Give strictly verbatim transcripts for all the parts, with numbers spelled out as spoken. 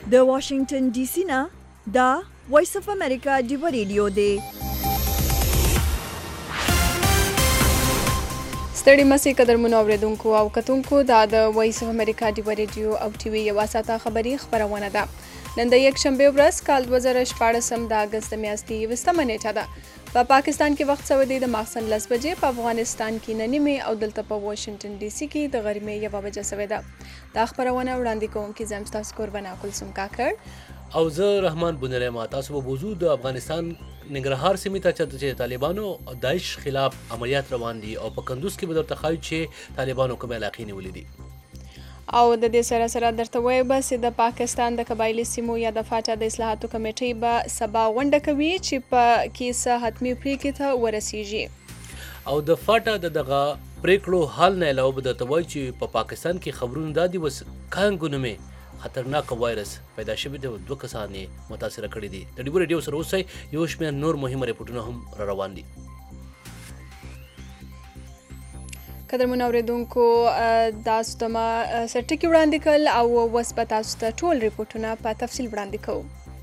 د واشنگټن ډي سي نه دا وایس اف امریکا دی ریډیو دی. ستړي مسي قدرمنو اوریدونکو او کتونکو دا د وایس اف امریکا دی ریډیو او ټي وي یو ساته خبری خبرونه ده. نن د یک شنبه ورځ کال دوه زره شپاړس د اگست میاشتې یوستمه نیټه ده. په پاکستان کې وخت سعودي د ماخستن لس بجې، په افغانستان کې نن نیمه او دلته په واشنگټن ډي سي کې د غرمې یوه بجه سوې ده. دا خبرونه وړاندې کوونکي زم ستاسو قربانه کلثوم کاکړ او زه رحمان بنره ما. تاسو به موضوع د افغانستان ننګرهار سیمې ته چې طالبانو داعش خلاف عملیات روان دي او په کندوز کې به درته ښایي چې طالبانو کوم علاقې نیولې دي. او د دې سره سره درته وایم بس د پاکستان د قبایلی سیمو یا د فاټا د اصلاحاتو کمیټې به سبا غونډه کوي چې په کې څه حتمي پریکړې ته ورسیږي. او د فاټا د دغه پریکړو حل نه علاوه به درته وایي چې په پاکستان کې خبرونه دا دي وس کانګو نومې خطرناک وایرس پیدا شوی دی، دوه کسان یې متاثره کړي دي. د ډیو ریډیو سره اوسئ، یو شمېر نور مهمه ریپورټونه هم را روان دي. قدرمنو اوریدونکو تاسو ته ما سرټکي وړاندې کړل او اوس به تاسو ته ټول ریپورټونه په تفصیل وړاندې کوو.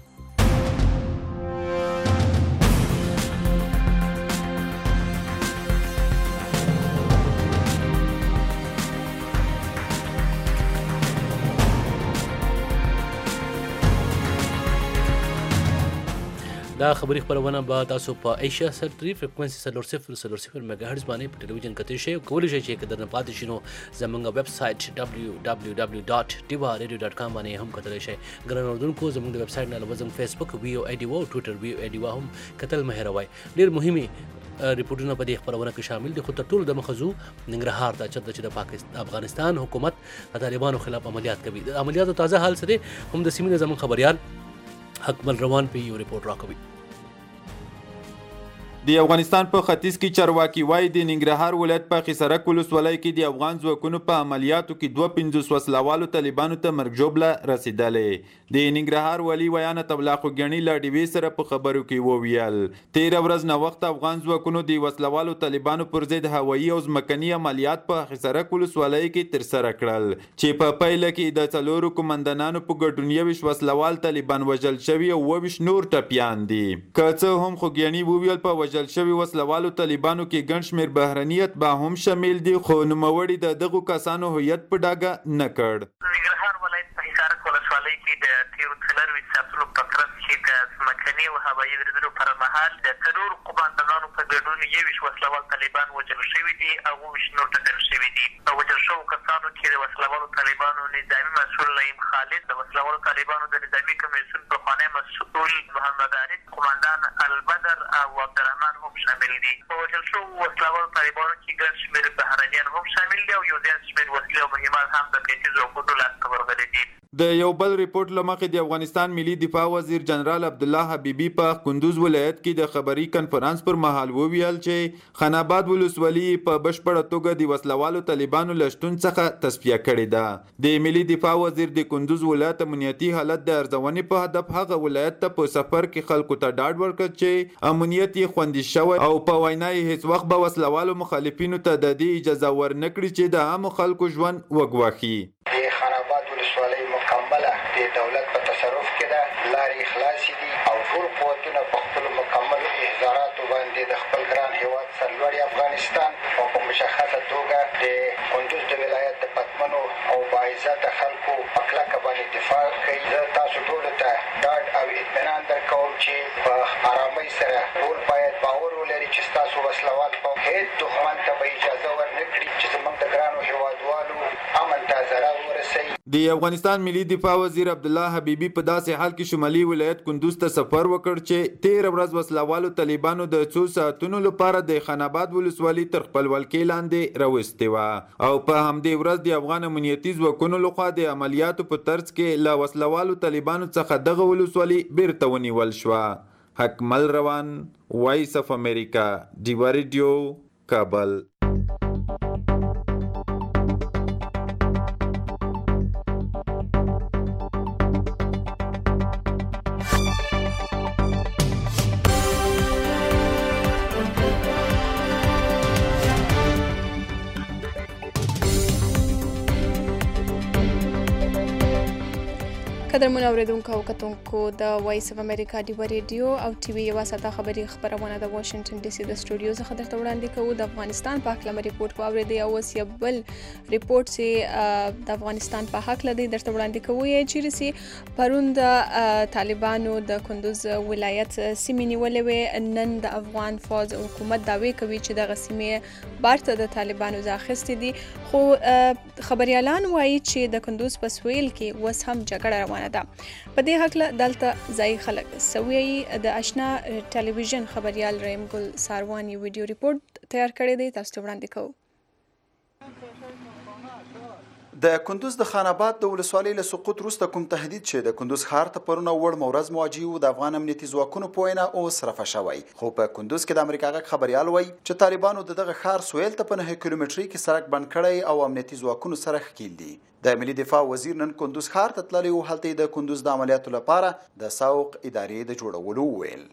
دا خبري خبرونه به تاسو په ایشیا سرتري فریکوئنسي څلور صفر څلور صفر میگا هرتز باندې په ټلویزیون کتلی شئ. کولی شئ چې کدر نه پاتې شي نو زموږ ویب سایټ دبلیو دبلیو دبلیو ډاټ ډیوا ریډیو ډاټ کام باندې هم کتلی شئ. ګران اردوونکو زموږ د ویب سایټ نه علاوه زموږ فیسبوک ویو ای ډي او ټویټر ویو ای ډي هم کتل مه هېروئ. ډېر مهمې ریپورټونه په دې خبرونه کې شامل دي، خو تر ټولو د مخزو ننګرهار ته چرته چې د پاکستان افغانستان حکومت د طالبانو خلاف عملیات کوي. د عملیاتو تازه حال سره هم د سیمې زموږ خبريال حکمل روان په یو ریپورت راکوي. د افغانستان په ختیځ کې چارواکي وایي د ننګرهار ولایت په خسرک ولسوالۍ کې د افغان ځواکونو په عملیاتو کې دوه پنځوس وسلوالو طالبانو ته مرګ ژوبله رسېدلې. د ننګرهار والي ویانه طبلا خوګیاڼي له ډیوې سره په خبرو کې وویل تېره ورځ ناوخته افغان ځواکونو د وسلوالو طالبانو پر ضد هوایي او ځمکني عملیات په خسرک ولسوالۍ کې ترسره کړل چې په پیله کې د څلورو قومندانانو په ګډون یوویشت وسلوال طالبان وژل شوي او اوویشت نور ټپیان دي. که څه هم خوګیاڼي وویل په وژل شوي وسلوالو طالبانو کې ګڼ شمېر بهرنیت به هم شامل دي، خو نوموړي د دغو کسانو هویت په ډاګه نه کړ. ننګرهار ولایت په حصارک ولسوالۍ کې د تېرو څلرویشت ساعتونو په ترڅ کې د ځمکني او هوایي بریدونو پر مهال د څلورو قومندانانو په ګډون یوویشت وسلوال طالبان وژل شوي دي او اوویشت نور ټپیان شوي دي. په وژل شوو کسانو کې د وسلوالو طالبانو نظامي مسؤل نعیم خالد، د وسلوالو طالبانو د نظامي کمیسیون پخوانی مسؤل محمد عارف، قومندان البدر او عبدالرحمن هم شامل دي. په وژل شوو وسلوالو طالبانو کې ګڼ شمېر بهرنیان هم شامل دي او یو زیات شمېر وسلې او مهمات هم د امنیتي ځواکونو لاسته ورغلي دي. د یو بل ریپورت له مخې د افغانستان ملي دفاع وزیر جنرال عبدالله حبیبي په کندوز ولایت کې د خبري کنفرانس پر مهال وویل چې خان آباد ولسوالي په بشپړه توګه د وسلوالو طالبانو له شتون څخه تصفیه کړې ده. د ملي دفاع وزیر د کندوز ولایت امنیتي حالت د ارزونې په هدف هغه ولایت ته په سفر کې خلکو ته ډاډ ورکړ چې امنیت یې خوندي شوی او په وینا یې هیڅ وخت به وسلوالو مخالفینو ته د دې اجازه ورنکړي چې د عامو خلکو ژوند وګواښي. د خان آباد ولسوالۍ مکمله د دولت په تصرف کې ده، لارې خلاصې دي او ټول قوتونه په خپلو مکملو احضاراتو باندې د خپل ګران هیواد سرلوړي افغانستان او په مشخصه توګه د کندوز د ولایت د پتمنو او باعزته خلکو په کلکه باندې دفاع کوي. زه تاسو ټولو ته ډاډ او اطمینان درکوم چې په ارامۍ سره ټول باید باور ولري چې ستاسو وسلوال په هېڅ دښمن ته به اجازه ورنکړي چې زموږ د ګرانو هیوادوالو امن ته ضرر ورسوي. د افغانستان ملي دفاع وزیر عبدالله حبیبي په داسې حال کې شمالي ولایت کندوز ته سفر وکړ چې تېره ورځ وسلوالو طالبانو د څو ساعتونو لپاره د خان آباد ولسوالي تر خپل ولکې لاندې راوستې وه او په همدې ورځ د افغان امنیتي ځواکونو لخوا د عملیاتو په ترڅ کې له وسلوالو طالبانو څخه دغه ولسوالي بیرته ونیول شوه. حکمل روان، وایس اف امریکا، ډیوا ریډیو، کابل. قدرمن اوریدونکو او کتونکو د وایس اف امریکا ډیو ریډیو او ټي وي یو ساته خبري خبرونه د واشنگټن ډي سي د سټوډیو څخه درته وړاندې کوو. د افغانستان په حق لمر ریپورت واورېدی او اوس یو بل ریپورت چې د افغانستان په حق لدی درته وړاندې کوو یې چې رسي پرون د طالبانو د کندوز ولایت سیمې نیولې وې. نن د افغان فوج حکومت دعوی کوي چې د غسیمې بارته د طالبانو ځاخستې دي، خو خبريالان وایي چې د کندوز په سویل کې وس هم جګړه روانه ده. په دې حق دلته ځای خلک سوي د آشنا ټلویزیون خبريال رحیم ګل ساروانی ویډیو ریپورت تیار کړی دی، تاسو ته وړاندې کوو. د کندوز د خان آباد د ولسوالۍ له سقوط وروسته کوم تهدید چې د کندوز ښار ته پرونه وړ مورز مواجه و د افغان امنیتي ځواکونو په وینا اوس رفع شوی، خو په کندوز کې د امریکا غږ خبريال وایي چې طالبانو د دغه ښار سویل ته په نهه کیلومترۍ کې سړک بند کړی او امنیتي ځواکونو سره ښکیل دي. د ملي دفاع وزیر نن کندوز ښار ته تللی و، هلته د کندوز د عملیاتو لپاره د ساوق ادارې د جوړولو وویل.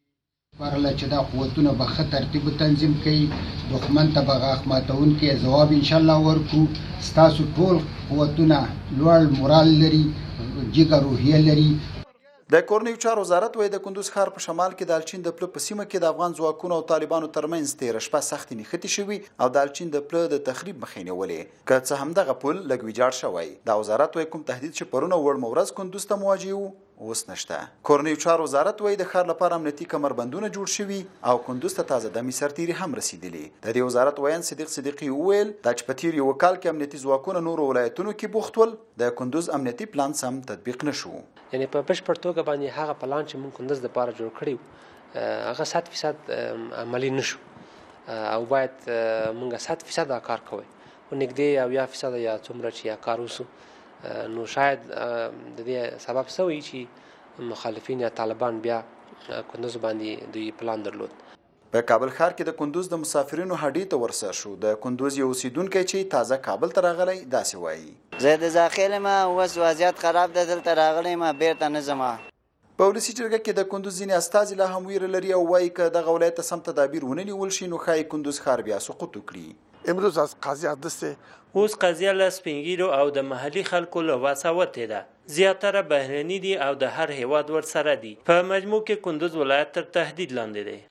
برله چې دا قوتونه به ښه ترتیب تنظیم کوي، دښمن ته به غاښ ماتونکي ځواب انشاءالله ورکړو. ستاسو ټول قوتونه لوړ مورال لري، جګه روحیه لري. د کورنیو چارو وزارت وایي د کندوز ښار په شمال کې د الچین د پله په سیمه کې د افغان ځواکونو او طالبانو ترمنځ تېره شپه سختې نښتې شوي او د الچین د پله د تخریب مخې نیولې، که څه هم دغه پل لږ ویجاړ شوی. دا وزارت وایي کوم تهدید چې پرونه وړ مورز کندوز ته مواجه و اوس نشته. کورنیو چارو وزارت وایي د ښار لپاره امنیتي کمربندونه جوړ شوي او کندوز ته تازه دمي سرتیري هم رسیدلي. د دې وزارت ویان صدیق صدیقي وویل دا چې په تېر یو کال کې امنیتي ځواکونه نورو ولایتونو کې بوخت ول، د کندوز امنیتي پلان سم تطبیق نشو. یعنی په بشپړ توګه باندې هغه پلان چې موږ کندوز لپاره جوړ کړی هغه صد فیصد عملي نشو او باید موږ صد فیصد دا کار کوی او نږدې او یا فیصد یا څومره چې یا کار وسو، نو شاید د دې سبب سوی چې مخالفین یا طالبان بیا کندوز باندې دوی پلان درلود. په کابل ښار کې د کندوز د مسافرینو هډې ته ورسره شو. د کندوز یو اوسیدونکی چې تازه کابل ته راغلی داسې وایي: زه د داخل یم، اوس وضعیت خراب ده، دلته راغلی یم، بیرته نه ځم. په ولسي جرګه کې د کندوز ځینې استازي لا هم ویره لري او وایي که دغه ولایت ته سم تدابیر ونه نیول شي نو ښایي کندوز ښار بیا سقوط وکړي. امروز از قضیه دسته اوس قضیه له سپینګیرو او د محلي خلکو له وسه وتې ده. زیاتره بهرني دي او د هر هیواد ورسره دي. په مجموع کې کندوز ولایت تر تهدید لاندې دی.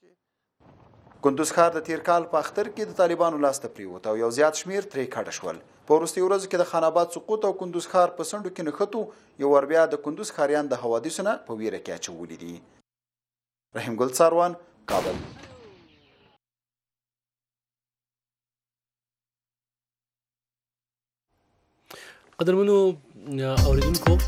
کندوز ښار د تیر کال په اختر کې د طالبانو لاس ته پریوت او یو زیات شمیر ترې کډه شول. په وروستیو ورځو کې د خان آباد سقوط او کندوز ښار په څنډو کې نښتو یو ور بیا د کندوز ښاریان د حوادثو نه په ویره کې اچولي دي. رحیم ګل ساروان، کابل. قدرمنو اوریدونکو،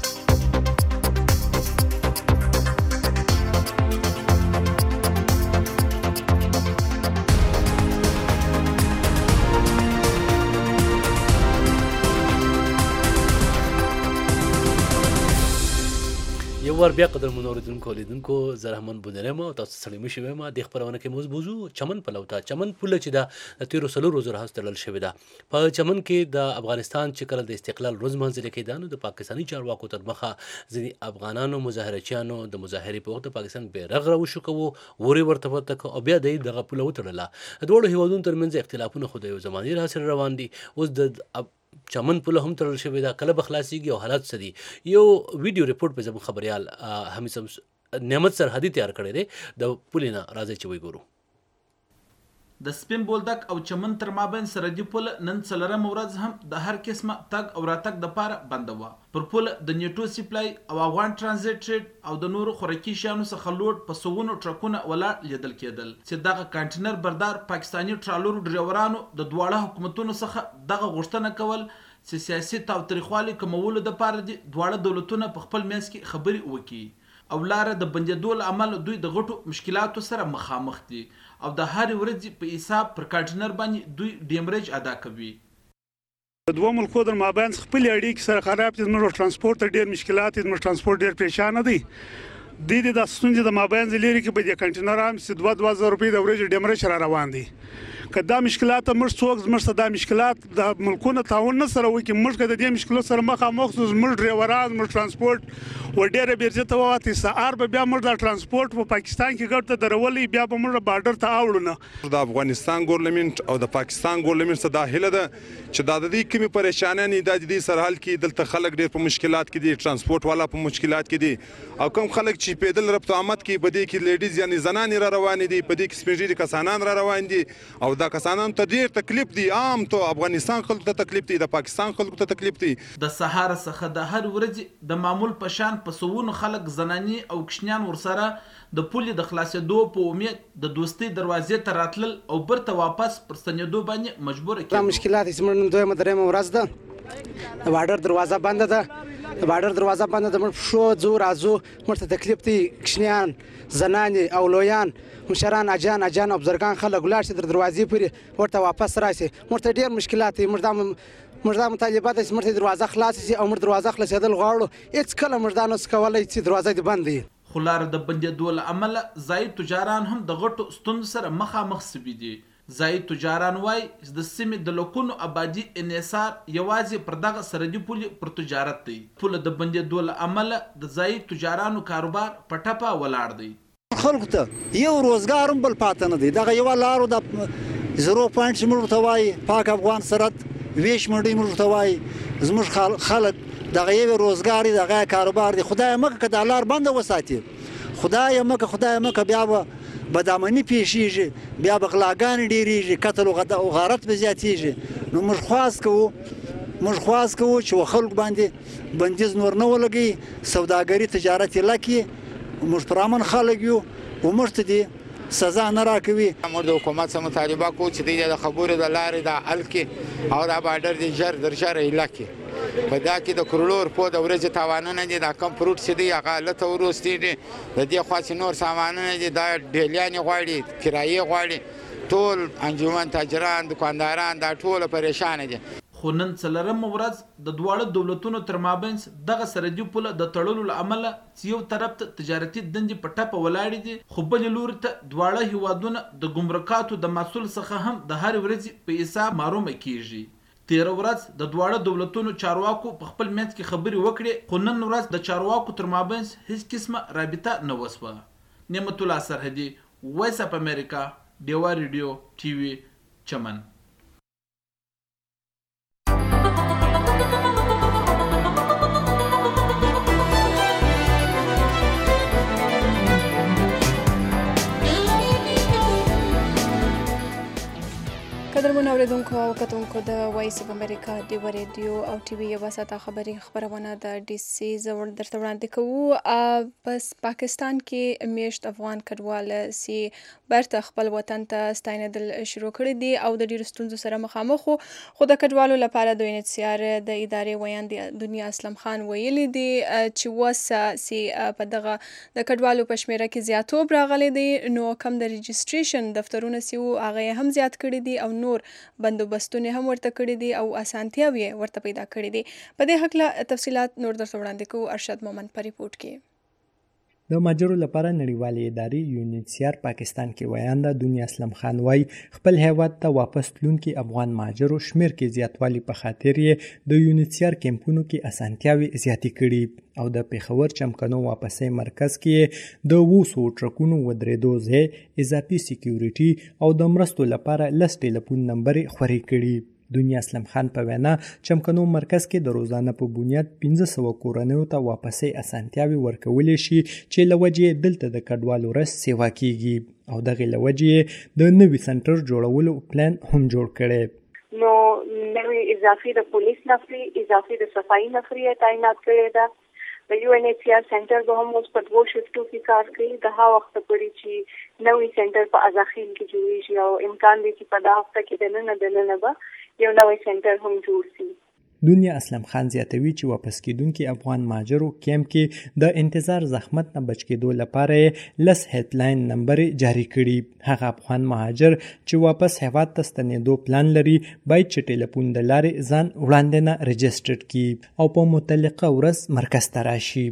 یو ور بیا قدرمنو اوریدونکو لیدونکو زه رحمان بودرم او تاسو سره مې شوم. د خبرونه کې موږ بوزو چمن پلوتا چمن پوله چې د تیرو سلو روزو راهست تړل شوی ده. په چمن کې د افغانستان چې کله د استقلال روز منځل کېده نو د پاکستاني چارواکو تر مخه ځینې افغانانو مظاهرچیانو د مظاهرې په وخت د پاکستان بیرغ راوشکوه، ورې ورته ورته او بیا د دغه پوله وتړله. د دواړو هیوادونو ترمنځ اختلافونه خو د یو زماني راهست روان دي. اوس د چمن پوله هم تړل شوې ده، کله به خلاصېږي او حالات څه دي. یو ویډیو ریپورټ په زموږ خبریال حمید نعمت سرحدي تیار کړی دی. د پولې نه راځئ چې وګورو. د سپین بولدک او چمن تر مابین سرحدي پل نن څلورمه ورځ هم د هر قسمه تګ او راتګ دپاره بنده وه. پر پل د نیټو سپلای او افغان ټرانزیټ ټریډ او د نورو خوراکي شیانو څخه لوډ په سوونو ټرکونه ولاړ لیدل کېدل چې دغه کانټینر بردار پاکستاني ټرالرو ډریورانو د دواړه حکومتونو څخه دغه غوښتنه کول چې سیاسي تاوتریخوالي کمولو دپاره دي دواړه دولتونه په خپل منځ کې خبرې وکړي او لاره د بندېدو له امله دوی د غټو مشکلاتو سره مخامخ دي او د هرې ورځې په حساب پر کانټینر باندې دوی ډیمریج ادا کوي. د دوه ملکو در مابین خپل اړیکې سره خراب دي، زموږ ترانسپورت ته ډېر مشکلات دي، زموږ ترانسپورت ډېر پریشانه دی. د دې د ستونزې د مابین لري کې په دې کنټینر هم سي دوه دوه زره روپۍ د ورځې ډیمرچ را روان دي که دا مشکلات موږ څوک زموږ دا مشکلات د ملکونو تعاون نه سره وکړي موږ که د دې مشکلو سره مخامخ شو زموږ ډریوران زموږ ترانسپورټ و ډېره بیرځې ته ووتې سهار به بیا موږ دا ترانسپورټ په پاکستان کې ګټ ته درولي بیا به موږ بارډر ته اوړو نه د افغانستان ګورنمنت او د پاکستان ګورنمنت څخه دا هیله ده چې دا د دې کومې پریشانۍ نه د دې سره حل کړي دلته خلک ډېر په مشکلات کې دي ترانسپورټ والا په مشکلات کې دي او کوم خلک چې پیدل ربط آمد کې په دې کې لیډیز یعنی زنانې را روانې دي په دې کې سپین کسانان را روان دي او دا کسانان ته ډېر تکلیف دی عام ته افغانستان خلکو ته تکلیف دی د پاکستان خلکو ته تکلیف دی د سهار څخه د هر ورځې د معمول په شان په سوونو خلک زنانی او کشنیان ورسره د پولې د خلاصېدو په امید د دوستۍ دروازې ته راتلل او برته واپس پر ستنېدو باندې مجبوره کړي مشکلات یې زموږ نن دویمه درېیمه ورځ ده د بارډر دروازه بنده ده د بارډر دروازه بنده ده موږ پښو ځو راځو موږ ته تکلیف دی کشنیان زنانې او لویان مشران اجان اجان او بزرګان خلک ولاړ شي در دروازې پورې ورته واپس راشي موږ ته ډېر مشکلات دي موږ دا موږ دا مطالبه ده چې موږ ته دروازه خلاص شي او موږ دروازه خلاصېدل غواړو هېڅ کله موږ دا نسو کولی چې دروازه دې بند وي خو لاره د بندېدو له امله ځایي تجاران هم د غټو ستونزو سره مخامخ سوي دي ځایي تجاران وایي د سیمې د لکونو آبادي انحصار یوازې پر دغه سرحدي پولې پر تجارت دی پوله د بندېدو له امله د ځایي تجارانو کاروبار په ټپه ولاړ دی خلکو ته یو روزګار هم بل پاته نه دی دغه یوه لارو د زیرو پوینټ چې موږ ورته وایي پاک افغان سرحد ویش منډۍ موږ ورته وایي زموږ خلک دغه یوې روزګار دی دغه کاروبار دی خدای مکه که دا لار بنده وساتي خدای مکه خدای مکه بیا به بدامني پیښیږي بیا به غلاګانې ډېرېږي قتل او غارت به زیاتېږي نو موږ خواست کوو موږ خواست کوو چې خلکو باندې بندیز نور نه ولګوي سوداګري تجارت یې لکړي موږ پر امن خلک یو او موږ ته دې سزا نه راکوي موږ د حکومت څخه مطالبه کوو چې دوی د خبرو د لارې د حل کړي او دا بارډر دې ژر در ژره ایله کړي په دا کې د کروړو روپو د ورځې تاوانونه دي دا کم فروټ چې دی هغه هلته وروستېږي د دې خوا چې نور سامانونه دي دا ډیلیانې غواړي کرایې غواړي ټول انجمن تاجران دکانداران دا ټوله پریشانه دي خو نن څلورمه ورځ د دواړو دولتونو تر مابینځ دغه سرحدي پوله د تړلو له امله چې یو طرف ته تجارتي دندې په ټپه ولاړې دي خو بلې لوري ته دواړه هیوادونه د ګمرکاتو د محصول څخه هم د هر ورځې په حساب معلومه کیږي تیره ورځ د دواړو دولتونو چارواکو په خپل منځ کې خبرې وکړې خو نن ورځ د چارواکو تر مابینځ هیڅ قسمه رابطه نه وسوه نعمت الله سرحدي وایس اف امریکا ډیوا ریډیو ټي وي چمن قدرمن اوریدونکو او کتونکو د وایس اف امریکا ډیوا ریډیو او ټي وي یوه ساعته خبري خپرونه د ډي سي زه درته وړاندې کوو بس پاکستان کې میشت افغان کډوال سي برته خپل وطن ته ستاینېدل شروع کړي دي او د ډېرو ستونزو سره مخامخ وو خو د کډوالو لپاره د انتسیار د ادارې ویاند دنیا اسلم خان ویلي دي چې اوسه سي په دغه د کډوالو په شمېره کې زیاتوب راغلی دی نو کم د رجسټریشن دفترونه سي وو هغه هم زیات کړي دي او نور بندوبستونه هم ورته کړي دي او اسانتیاوې ورته پیدا کړي دي په دې هکله تفصیلات نور درته وړاندې کوو ارشد مومن په ریپورټ کې د مهاجرو لپاره نړیوالې ادارې یونیسیار پاکستان کې ویانده دنیا اسلم خان وای خپل هیواد ته واپس تلونکي افغان مهاجرو شمیر کې زیاتوالی په خاطر یې د یونیسیار کیمپونو کې اسانتیاوې زیاتې کړي او د پیښور چمکنو واپسې مرکز کې د وسو ټرکونو ودرېدو ځای اضافي سکیورټي او د مرستو لپاره لس ټلیفون نمبر خوري کړي دنیا اسلم خان په وینا چمکنو مرکز کې د روزانه په بنیاد پنځه سوه کورنیو ته واپسې اسانتیاوې ورکولی شي چې له وجې دلته د کډوالو رس سیوا کیږي او دغې له وجې د نوي سنټر جوړولو پلان هم جوړ کړی نو نوې اضافي د پولیس نفري اضافي د صفایي نفري تعینات کړې ده د یو ان ایچ سی آر سنټر به هم اوس په دوو شفټو کې کار کوي د هغه وخته پورې چې نوی سنټر په ازاخیل کې جوړیږي او امکان دی چې په دا هفته کې دننه دننه به یو نوی سنټر هم جوړ شي دنیا اسلم خان زیاتوي چې واپس کیدونکي افغان مهاجرو کیمپ کې د انتظار زحمت نه بچ کېدو لپاره لس هیلپ لاین نمبر جاری کړي هغه افغان مهاجر چې واپس هیواد ته ستنېدو پلان لري باید چې ټلیفون د لارې ځان وړاندې نه رجسټر کړي او په متعلقه ورځ مرکز ته راشي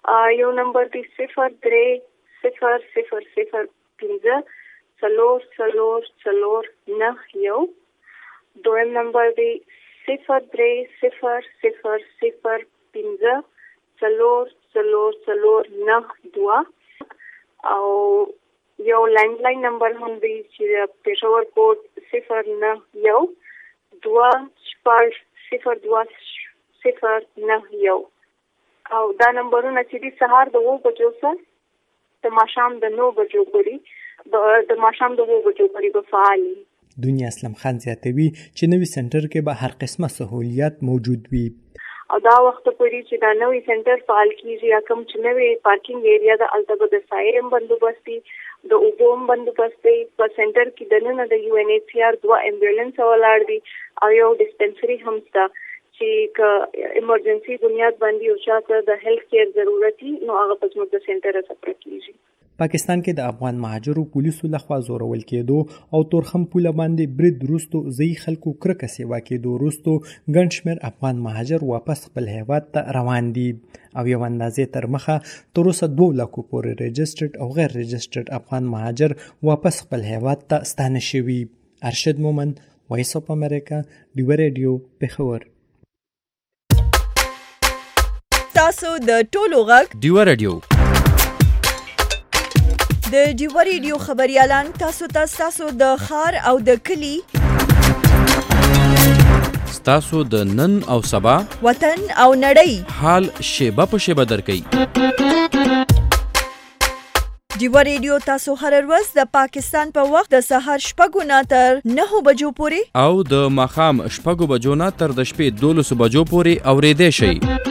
یو نمبر دی صفر درې صفر صفر صفر پنځه څلور څلور څلور نه یو. دویم نمبر دی صفر درې صفر صفر صفر پنځه څلور څلور څلور نه دوه. او یو لینډلاین نمبر هم دی چې پېښور کوډ صفر نه یو دوه شپږ صفر دوه صفر نه یو. او دا نمبرونه چې دي سهار د اوه بجو څخه د ماښام د نو بجو پورې د ماښام د اوه بجو پورې به فعال وي. دنیا اسلم خان زیاتوي چې نوي سنټر کې به هر قسمه سهولیات موجود وي. او دا وخت پورې چې دا نوی سنټر فعال کیږي یا کوم چې نوی پارکینګ ایریا د الته به د سایر بندوبست دي، د اوبو بندوبست دی. په سنټر کې دننه د یو ان ایچ سی آر دوه امبولانس ولاړ دي او یو ډسپنسري هم شته چې که ایمرجنسي بنیاد باندې او چاته د هیلث کیر ضرورت وي نو هغه په زموږ د سنټر سره کیږي. پاکستان کې د افغان مهاجرو پولیسو لخوا زورول کېدو او تورخم پوله باندې برید وروستو ځایي خلکو کرکه سیوا کېدو وروستو ګڼ شمېر افغان مهاجر واپس خپل هیواد ته روان دي او یو اندازې تر مخه تر اوسه دوه لکو پورې رجسټرډ او غیر رجسټرډ افغان مهاجر واپس خپل هیواد ته ستانه شوي. ارشد مومند، وایس اف امریکا، ډیوه ریډیو، پېښور. تاسو د ټولو غږ ډیوه ریډیو د ډیوه ریډیو خبريالان تاسو ته تاسو د خار او د کلی تاسو د نن او سبا وطن او نړۍ حال شیبه په شیبه درکې. ډیوه ریډیو تاسو هر ورځ د پاکستان په وخت د سهار شپږو نه تر نهو بجو پورې او د ماښام شپږو بجو نه تر د شپې دولسو بجو پورې اورېدای شئ.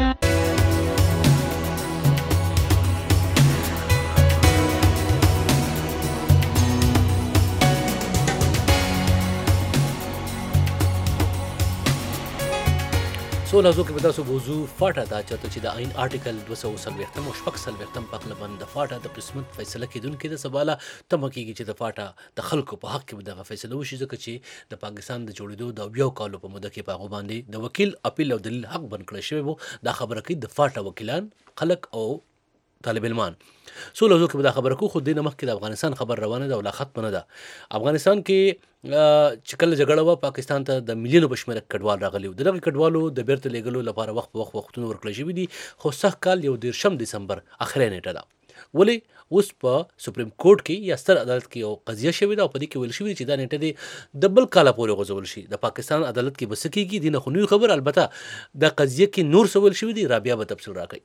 سو لازو کې به تاسو موضوع فاټه دا چاته چې د آئین آرټیکل دوه سوه څلوېښتم او شپږ څلوېښتم په هکله باندې د فاټه د قسمت فیصله کېدونکې ده. سباله تمه کېږي چې د فاټه د خلکو په حق کې به دغه فیصله وشي، ځکه چې د پاکستان د جوړېدو د اویاو کالو په موده کې په هغو باندې د وکیل اپیل او دلیل حق بند کړی شوی و. دا خبره کوي د فاټه وکیلان، خلک او طالب علمان. سو لازو کې به دا خبره کو خو دې نه مخکې د افغانستان خبر روانه ده او لا ختمه نه ده. افغانستان کې چې کله جګړه وه پاکستان ته د میلیونو په شمېره کډوال راغلي وو. د دغې کډوالو د بیرته لیږلو لپاره وخت په وخت وختونه ورکړل شوي دي، خو سږ کال یو دېرشم ډسمبر اخري نیټه ده. ولې اوس په سپریم کورټ کې یا ستر عدالت کې یو قضیه شوې ده او په دې کې ویل شوي چې دا نیټه دې د بل کاله پورې غځول شي. د پاکستان عدالت کې به څه کېږي دې نه خو نوي خبر. البته دا قضیه کې نور څه ویل شوي دي، رابعه به تفصیل راکوي.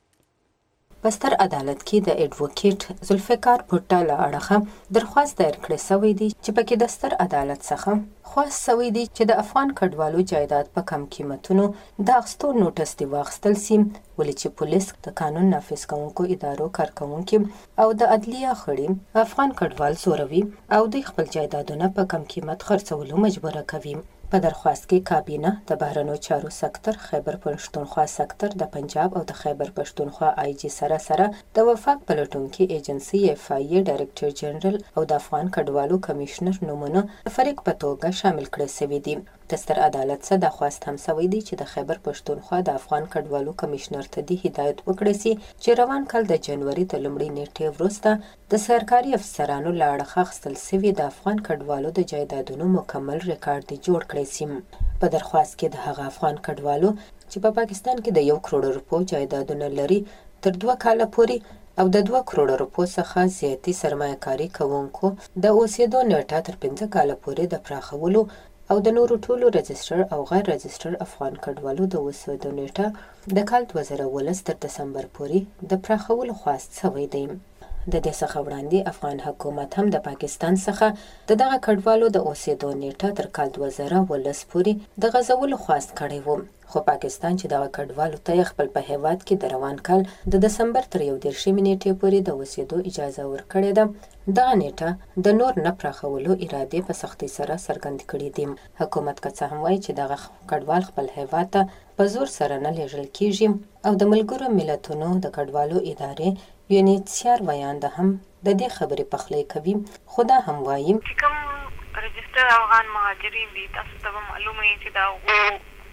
په ستر عدالت کې د ایډوکیټ ذوالفقار بھټه له اړخه درخواست دایر کړی سوی دی چې پکې د ستر عدالت څخه خواست سوی دی چې د افغان کډوالو جایداد په کم قیمتونو د اخیستو نوټس دې واخیستل سي، ولې چې پولیس د قانون نافذ کوونکو ادارو کارکوونکي او د عدلیه خړي افغان کډوال زوروي او دوی خپل جایدادونه په کم قیمت خرڅولو مجبوره کوي. په درخواست کې کابینه د بهرنیو چارو سکتر، خیبر پښتونخوا سکتر، د پنجاب او د خیبر پښتونخوا آی جی سره سره د وفاق پلټونکي ایجنسی اف آی ای ډایرکټر جنرال او د افغان کډوالو کمشنر نومونه د فریق په توګه شامل کړي شوي دي. د ستر عدالت څخه درخواست هم شوی دی چې د خیبر پښتونخوا د افغان کډوالو کمشنر ته دی هدایت وکړي سي چې روان کال د جنوري د لومړۍ نیټې وروسته د سرکاري افسرانو له اړخه اخیستل شوي د افغان کډوالو د جایدادونو مکمل ریکارډ دی جوړ کړی سي. په درخواست کې د هغه افغان کډوالو چې په پاکستان کې د یو کروڑ روپو جایدادونه لري تر دوه کاله پورې او د دوه کروڑ روپو څخه زیاتې سرمایه‌کاري کوونکو د اوسېدو نیټه تر پنځه کاله پورې د پراخولو او د نورو ټولو رجسټر او غیر رجسټر افغان کډوالو د اوسېدو نیټه د کال دوه زره اوولس تر دسمبر پورې د پراخولو خواست شوی دی. د دې څخه وړاندې افغان حکومت هم د پاکستان څخه د دغه کډوالو د اوسېدو نیټه تر کال دوه زره اوولس پورې د غځولو خواست کړی و، خو پاکستان چې دغه کډوالو ته خپل په هیواد کې د روان کال د دسمبر تر یو دېرشمې نیټې پورې د اوسېدو اجازه ورکړې ده، دغه نیټه د نور نه پراخولو ارادې په سختۍ سره څرګند کړي دي. حکومت که څه هم وایي چې دغه کډوال خپل هیواد ته په زور سره نه لیږل کیږي او د ملګرو ملتونو د کډوالو ادارې یو ان ایچ سی آر ویانده هم د دې خبرې پخلی کوي، خو دا هم وایي چې کوم رجسټر افغان مهاجرین دي تاسو ته به معلومه وي چې دا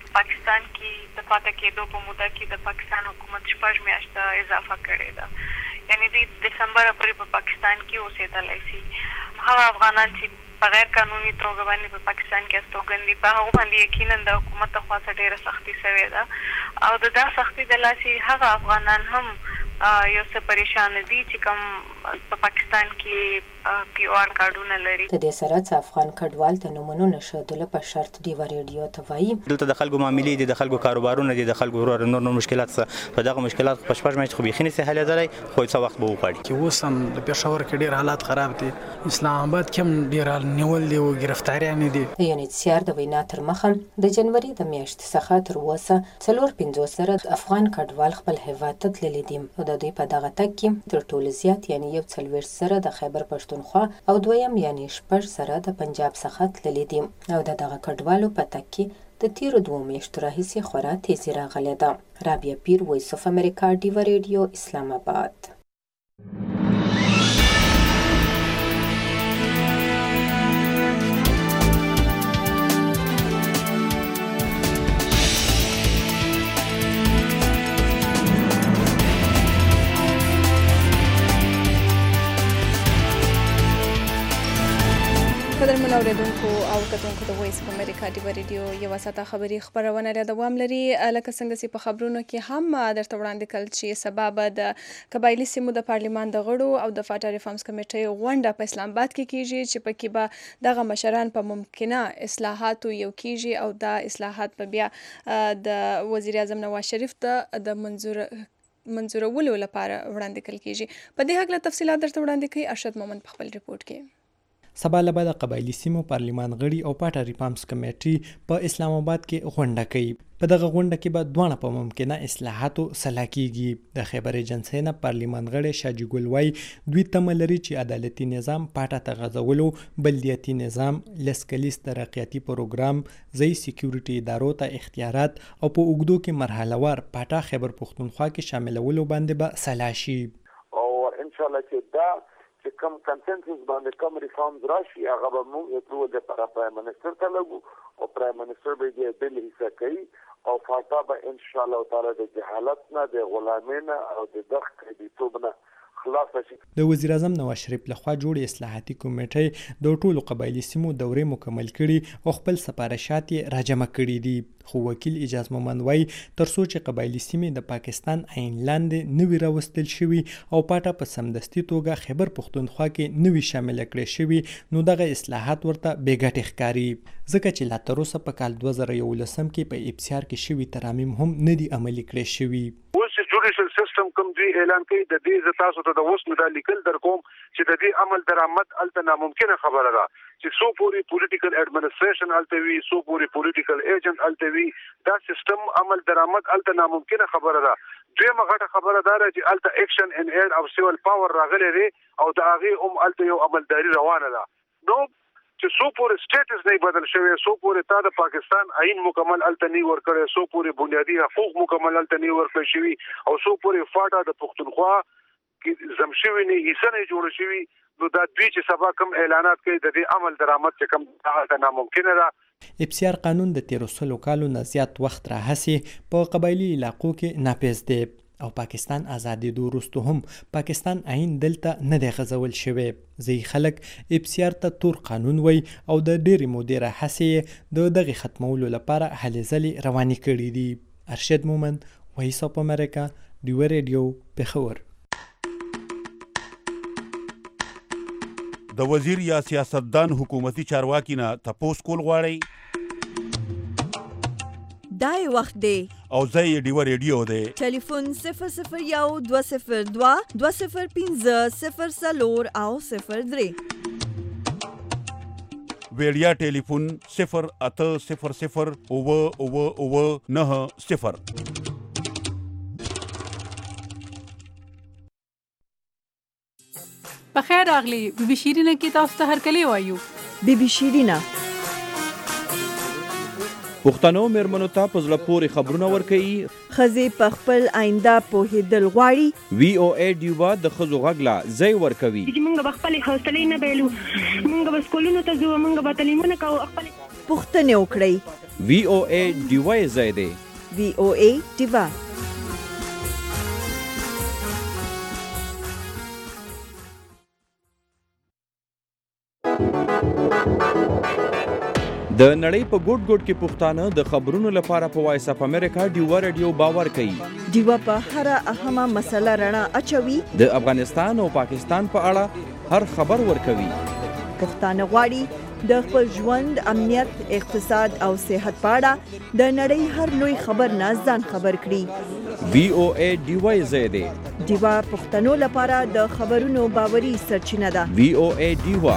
پاکستان کې د پاتې کېدو په موده کې د پاکستان حکومت شپږ میاشتې اضافه کړې ده، یعنی د دسمبر پورې په پاکستان کې اوسېدلی شي. هغه افغانان چې په غیر قانوني توګه باندې په پاکستان کې استوګن دي، په هغو باندې یقینا د حکومت له خوا څخه ډېره سختي شوې ده او د دا سختي د لاسې هغه افغانان هم یو څه پریشان دي چې کوم په پاکستان کې پی او آر کارډونه لري. د دې سره چې افغان کډوال ته نومونو نښودلو په شرط ډیوه ریډیو ته وایي دلته د خلکو معاملې دي، د خلکو کاروبارونه دي، د خلکو نور نور مشکلات څه په دغه مشکلات په شپږ میاشتې خو بیخي نشي حلېدلی، خو څه وخت به وغواړي چې اوس هم د پېښور کې ډېر حالات خراب دي، اسلام آباد کې هم ډېر نیول دي او ګرفتاریانې دي. د یونیسیار د وینا تر مخه د جنوري د میاشتې څخه تر اوسه څلور پنځوس زره افغان کډوال خپل هیواد ته تللي دي او د دوی په دغه تګ کې تر ټولو زیات یعنې یو څلوېښت زره د خیبر پښتونخوا او دویم یعنې شپږ زره د پنجاب څخه تللي دي او د دغه کډوالو په تګ کې د تیرو دوو میاشتو راهیسې خورا تیزي راغلې ده. رابعه پیر، وایس اف امریکا، ډیوه ریډیو، اسلام آباد. قدرمن اوریدونکو او کتونکو د وایس اف امریکا ډیوه ریډیو یوه ساعته خبري خپرونه لا دوام لري. لکه څنګه چې په خبرونو کې هم درته وړاندې کړل چې سبا به د قبایلي سیمو د پارلیمان د غړو او د فاټا ریفارمز کمیټې غونډه په اسلام آباد کې کیږي چې پکې به دغه مشران په ممکنه اصلاحاتو یو کیږي او دا اصلاحات به بیا د وزیر اعظم نواز شریف ته د منظور منظورولو لپاره وړاندې کړل کیږي. په دې هکله تفصیلات درته وړاندې کوي ارشد مومند په خپل ریپورت کې. سبا له به د قبایلي سیمو پارلیمان غړي او پاټا ریفارمز کمیټې په اسلام آباد کې غونډه کوي. په دغه غونډه کې به دواړه په ممکنه اصلاحاتو سلا کیږي. د خیبر ایجنسۍ نه پارلیمان غړی شاجي ګل وایي دوی تمه لري چې عدالتي نظام پاټا ته غځولو، بلدیاتي نظام، لسکلیز ترقیاتي پروګرام، ځایي سکیورټي ادارو ته اختیارات او په اوږدو کې مرحله وار پاټا خیبر پښتونخوا کې شاملولو باندې به سلا شي. او ان شاء الله چې دا چې کوم کنسنسس باندې کوم ریفارمز راشي هغه به موږ اپروول لپاره پرایم منسټر ته لګو او پرایم منسټر به دې بل حصہ کوي او فاټا به ان شاء الله تعالی د جهالت نه، د غلامۍ نه او د دغه کډیتوب نه خلاص شي. د وزیر اعظم نواز شریف لخوا جوړې اصلاحاتي کمیټې د ټولو قبایلي سیمو دورې مکمل کړي او خپل سپارښات یې راجمع کړي دي. خو وکیل اجاز مومند وایي تر څو چې قبایلي سیمې د پاکستان عین لاندې نوي راوستل شوي او پاټا په سمدستي توګه خیبر پښتونخوا کې نوي شامل کړي شوي نو دغه اصلاحات ورته بې ګټې ښکاري، ځکه چې لا تر اوسه په کال دوه زره یولسم کې په ابسیار کې شوي ترامیم هم نه دي عملي کړي شوي. اوس جوډیشل سیستم کوم دوی اعلان کوي د دې ز تاسو ته د اوس مدا لیکل در کوم چې د دې عمل درآمد الته ناممکنه خبره ده چې سو پوری پولیټیکل اډمنسټریشن الته وی، سو پوری پولیټیکل ایجنټ الته وی، دا سیستم عمل درآمد الته ناممکنه خبره ده. دویمه غټه خبره ده چې الته اکشن ان ایر او سیول پاور راغلی دی او د هغې هم الته یو عملداري روانه ده. نو چې سو پورې سټیټس نه بدل شوی، سو پورې تا د پاکستان آئین مکمل الته نه ورکړی، سو پورې بنیادی حقوق مکمل الته نه ورکړی شوي او سو پورې فاټا د پښتونخوا کې زم شوي نه حصه نه جوړ شوي، نو دا دوی چې سبا کوم اعلانات کوي د دې عمل درآمد چې کوم هغه ناممکنه ده. ابسیار قانون د تیرو سلو کالو نه زیات وخت راهسې په قبایلي علاقو کې ناپیز دی او پاکستان ازادېدو وروسته هم پاکستان عین دلته نه دی غځول شوی. ځایي خلک ابسیار ته تور قانون وایي او د ډېرې مودې راهسې د دغې ختمولو لپاره هلې ځلې روانې کړي دي. ارشد مومند، وایس اف امریکا، ډیوه ریډیو، پېښور. د وزیر یا سیاستدان حکومتي چارواکي نه تپوس کول غواړئ؟ دا وخت دی او زه یې ډیوه ریډیو دی. ټلیفون صفر صفر یو دوه صفر دوه دوه صفر پنځه صفر څلور او صفر درې. ویډیا ټلیفون صفر اته صفر صفر اوه اوه اوه نهه صفر. بخیر راغلی. بی بی شیرینه کې تاسو ته هرکلی وایو. بی بی شیرینه پښتنو میرمنو ته په زړه پورې خبرونه ورکوي. ښځې په خپل آینده پوهېدل غواړي. وی او ای ډیوه د ښځو غږ له ځای ورکوي. چې موږ به خپلې حوصلې نه بایلو، موږ به سکولونو ته ځو، موږ به تعلیمونه کوو خپلې پوښتنې وکړئ. وی او ای ډیوه ځای دی. وی او ای ډیوه. د نړۍ په ګوټ ګوټ کې پښتانه د خبرونو لپاره په وایس اپ امریکا ډیوه رادیو باور کوي. ډیوه په هر اهمه مسله رڼا اچوي. د افغانستان او پاکستان په اړه هر خبر ورکوي. پښتانه غواړي د خپل ژوند، امنیت، اقتصاد او صحت په اړه د نړۍ هر لوی خبر نه ځان خبر کړي. وی او ای ډیوه ځای دی. ډیوه پښتنو لپاره د خبرونو باوري سرچینه ده. وی او ای ډیوه.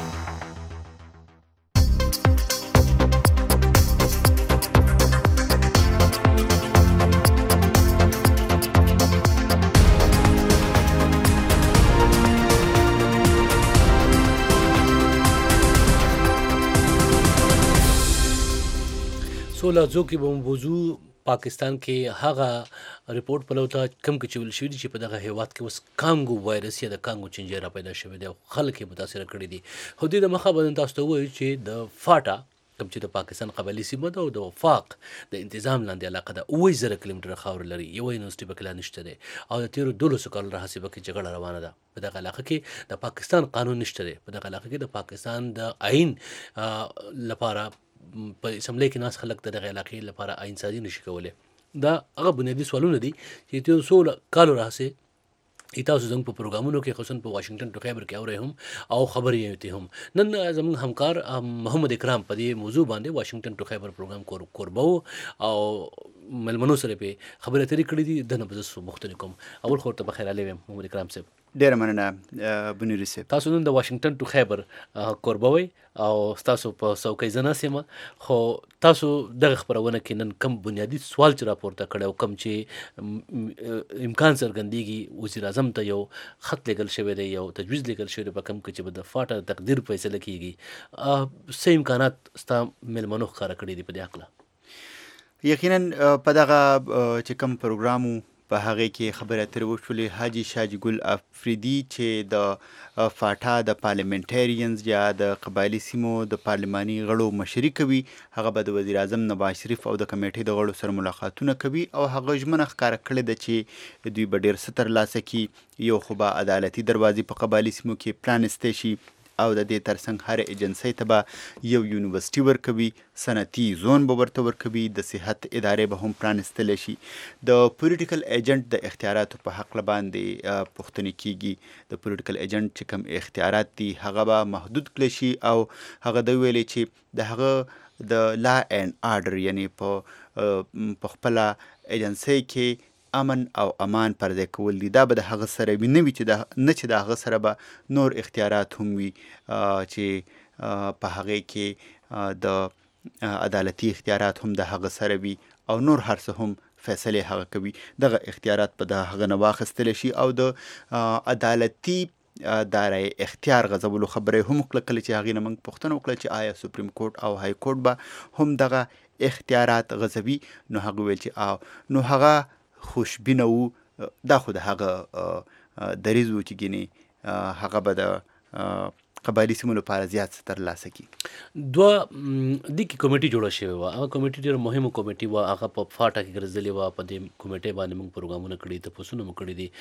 لازو کې به موضوع پاکستان کې هغه ریپورت پلوته کم کې چول شوی چې په دغه هیواد کې اوس کانګو وایرس یا د کانګو چنجه را پیدا شوی دی او خلک متاثر کړي دي. خو دې د مخه بدن تاسو ته وایي چې د فاټا کوم چې د پاکستان قبایلی سیمه ده او د وفاق د انتظام لاندې علاقه ده اوه زره کیلومتره خاور لري. یو یونیورسيټي په کلا نشته دی او د تیرو دولسو کالو راهیسې پکې جګړه روانه ده. په دغه علاقه کې د پاکستان قانون نشته دی. په دغه علاقه کې د پاکستان د آئین لپاره په اسمبلی کې ناس خلک د دغه علاقې لپاره آئین سازي نشي کولی. دا هغه بنیادي سوالونه دي چې تیرو څو کالو راهیسې تاسو زموږ په پروګرامونو کې خصوصا په واشنگټن ټو خیبر کې اورئ هم او خبرې یې هم. نن زموږ همکار محمد اکرام په دې موضوع باندې واشنگټن ټو خیبر پروګرام کوربه او ملمنو سره په خبرې اترې کړې دي. دنه به زه مختلف کوم. اول خو ته بخیر علي ویم محمد اکرام صاحب. ډیره مننه بنوري صاحب. تاسو نن د واشنگټن ټو خیبر کوربه وئ او تاسو په څوکۍ زه ناست یم. خو تاسو دغه خپرونه کې نن کم بنیادي سوال چې راپورته کړی او کم چې امکان څرګندېږي وزیر اعظم ته یو خط لیږل شوی دی، یو تجویز لیږل شوی دی په کم کې چې به د فاټا تقدیر فیصله کېږي. څه امکانات ستا میلمنو ښکاره کړي دي په دې هکله؟ یقینا په دغه چې کوم پروګرام په هغې کې خبرې اترې وشولې، حاجي شاجي ګل افریدي چې د فاټا د پارلیمنټریانز یا د قبایلي سیمو د پارلماني غړو مشري کوي. هغه به د وزیر اعظم نواز شریف او د کمیټې د غړو سره ملاقاتونه کوي او هغه ژمنه ښکاره کړې ده چې دوی به ډېر څه ترلاسه کړي. یو خو به عدالتي دروازې په قبایلي سیمو کې پرانیستی شي او د دې ترڅنګ هر ایجنسۍ ته به یو یونیورسټي ورکوي، صنعتي زون به ورته ورکوي، د صحت ادارې به هم پرانیستلی شي. د پولیټیکل ایجنټ د اختیاراتو په هکله باندې پوښتنې کیږي. د پولیټیکل ایجنټ چې کوم اختیارات دي هغه به محدود کړی شي او هغه د ویلې چې د هغه د لا اینډ آرډر یعنی په خپله ایجنسۍ کې امن او امان پرځای کول دي. دا به د هغه سره وي، نه وي چې نه چې د هغه سره به نور اختیارات هم وي چې په هغې کې د عدالتي اختیارات هم د هغه سره وي او نور هر څه هم فیصلې هغه کوي. دغه اختیارات به د هغه نه واخیستلی شي او د عدالتي دارای اختیار غځولو خبره هم وکړه. کله چې هغې نه موږ پوښتنه وکړه چې آیا سپریم کورټ او های کورټ به هم دغه اختیارات غځوي، نو هغه ویل چې نو هغه خوشبینه وو. دا خو د هغه دریځ و چې ګینې هغه به د قبایلي سیمو لپاره زیات څه ترلاسه کړي. دوه دې کې کمیټي جوړه شوې وه. هغه کمیټي ډېره مهمه کمیټي وه. هغه په فاټا کې ګرځېدلې وه. په دې کمیټۍ باندې موږ پروګرامونه کړي، تپوسونه مو کړي دي.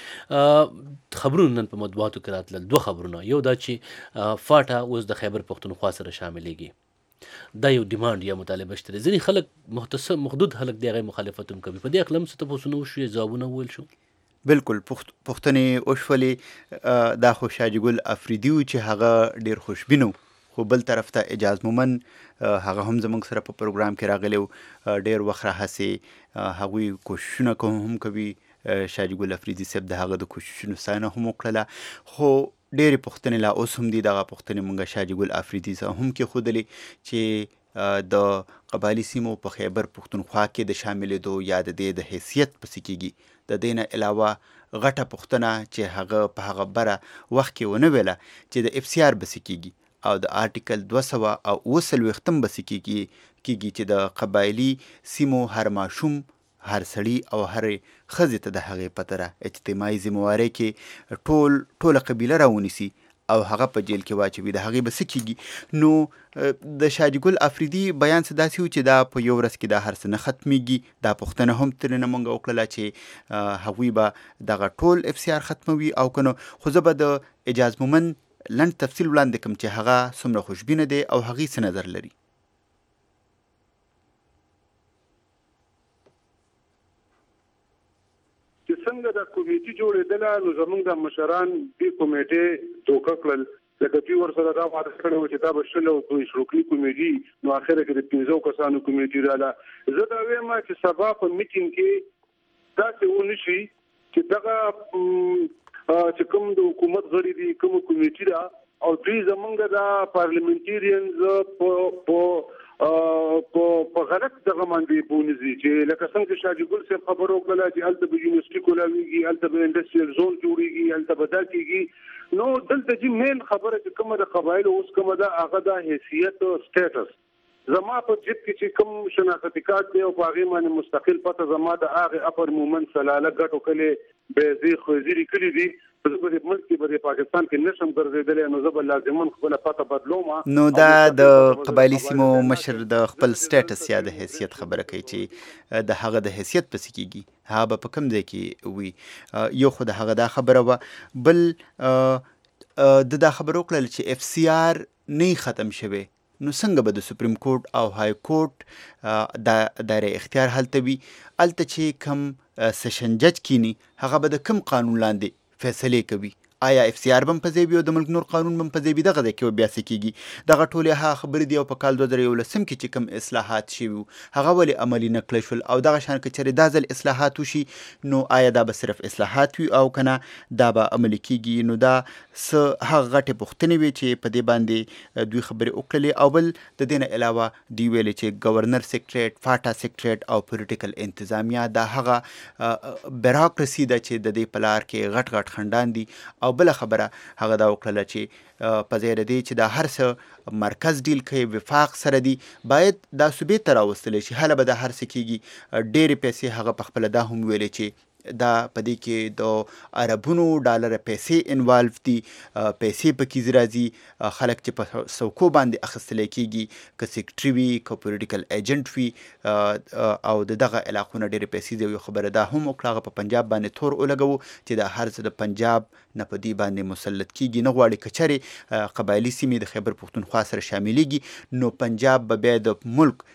خبرونه نن په مطبوعاتو کې راتلل. دوه خبرونه، یو دا چې فاټا اوس د خیبر پښتونخوا سره شاملېږي. دا یو ډیمانډ یا مطالبه شته. ځینې خلک مختصر محدود خلک د هغې مخالفت هم کوي. په دې هکله هم څه تپوسونه وشوې، ځوابونه وویل شو؟ بالکل پوښتنې وشولې. دا خو شاجي ګل افریدي و چې هغه ډېر خوشبینه و، خو بل طرف ته اعجاز مومن هغه هم زموږ سره په پروګرام کې راغلی و. ډېر وخت راهسې هغوی کوششونه هم کوي. شاجي ګل افریدي صاحب د هغه د کوششونو ستاینه هم وکړله. خو ډېرې پوښتنې لا اوس هم دي. دغه پوښتنې موږ شاجي ګل افریدي سره هم کېښودلې چې د قبایلي سیمو په خیبر پښتونخوا کې د شاملېدو یا د دې د حیثیت پسې کېږي. د دې نه علاوه غټه پوښتنه چې هغه په هغه بره وخت کې ونه ویله چې د اف سی آر بسې کېږي او د آرټیکل دوه سوه او اوه څلوېښتم بسې کېږي کېږي چې د قبایلي سیمو هر ماشوم، هر سړي او هرې ښځې ته د هغې په طرح اجتماعي ذمهوارۍ کې ټول ټوله قبیله راونیسي او هغه په جیل کې واچوي د هغې به څه کېږي. نو د شاجي ګل افریدي بیان څه داسې و چې دا په یو ورځ کې دا هر څه نه ختمیږي. دا پوښتنه هم ترېنه مونږ وکړله چې هغوی به دغه ټول اف سی آر ختموي او که نه. خو زه به د اعجاز مومن لنډ تفصیل وړاندې کړم چې هغه څومره خوشبینه دی او هغې څه نظر لري. چې څنګه د کمیټې جوړېدله نو زموږ د مشران دې کمیټې دوکه کړل، لکه دوی ورسره دا وعده کړې وه چې دا به شل او دوه رکني کمیټي، نو اخره کې د پنځو کسانو کمیټي راله. زه دا وایم چې سبا په میټینګ کې داسې ونه شي چې دغه چې کوم د حکومت غړي دي کوم کمیټي ده او دوی زمونږ د پارلیمنټیرینز په په غلط دغه باندې بونځي چې لکه څنګه چې شاجي ګل صاحب خبرو کړله چې هلته به یونیورسټي کولاویږي، هلته به انډسټریل زون جوړېږي، هلته به دا کېږي. نو دلته چې مین خبره چې کومه د قبایلو اوس کومه ده هغه د حیثیت سټیټس زما په جیب کې چې کوم شناختی کارت دی او په هغې باندې مستقل پته زما د هغې اپر مومن سلاله ګټو کلې بیزې خوځیري کلي دي. زه په دې ملک کې په دې پاکستان کې نشم ګرځېدلی، نو زه به لازمن خپله پته بدلوم. نو دا د قبایلي سیمو مشر د خپل سټیټس یا د حیثیت خبره کوي چې د هغه د حیثیت پسې کېږي، هغه به په کوم ځای کې وي. یو خو د هغه دا خبره وه، بل د دا خبره وکړل چې اف سی آر نه ختم شوی، نو څنګه به د سپریم کورټ او های کورټ دا دایره اختیار هلته وي. هلته چې کوم سیشن جج کینی هغه به د کوم قانون لاندې فیصلې کوي؟ آیا اف سی آر بم په ځای وي او د ملک نور قانون بم په ځای وي؟ دغه ځای کې بیا څه کېږي؟ دغه ټولې هغه خبرې دي. او په کال دوه زره یولسم کې چې کوم اصلاحات شوي وو هغه ولې عملي نه کړای شول؟ او دغه شان که چېرې دا ځل اصلاحات وشي نو آیا دا به صرف اصلاحات وي او که نه دا به عملي کېږي؟ نو دا څه هغه غټې پوښتنې وې چې په دې باندې دوی خبرې وکړلې. او بل د دې نه علاوه دوی ویلې چې ګورنر سیکرټریټ، فاټا سیکرټریټ او پولیټیکل انتظامیه دا هغه بیروکراسي ده چې د دې په لار کې غټ غټ خنډان دي. او بله خبره هغه دا وکړله چې په ځای د دې چې دا هر څه مرکز ډیل کوي وفاق سره دي، باید دا صوبې ته راوستلی شي، هله به دا هر څه کېږي. ډېرې پیسې هغه په خپله دا هم ویلې چې دا په دې کې د عربونو ډالره پیسې انوالو دي، پیسې پکې راځي، خلک چې په څوکو باندې اخیستلی کېږي، که سیکرټري وي که پولیټیکل ایجنټ وي، او د دغه علاقو نه ډېرې پیسې دي. یو خبره دا هم وکړه هغه په پنجاب باندې تور ولګوو چې دا هر څه د پنجاب نه په دې باندې مسلط کېږي. نه غواړي که چېرې قبایلي سیمې د خیبر پښتونخوا سره شاملېږي نو پنجاب به بیا د ملک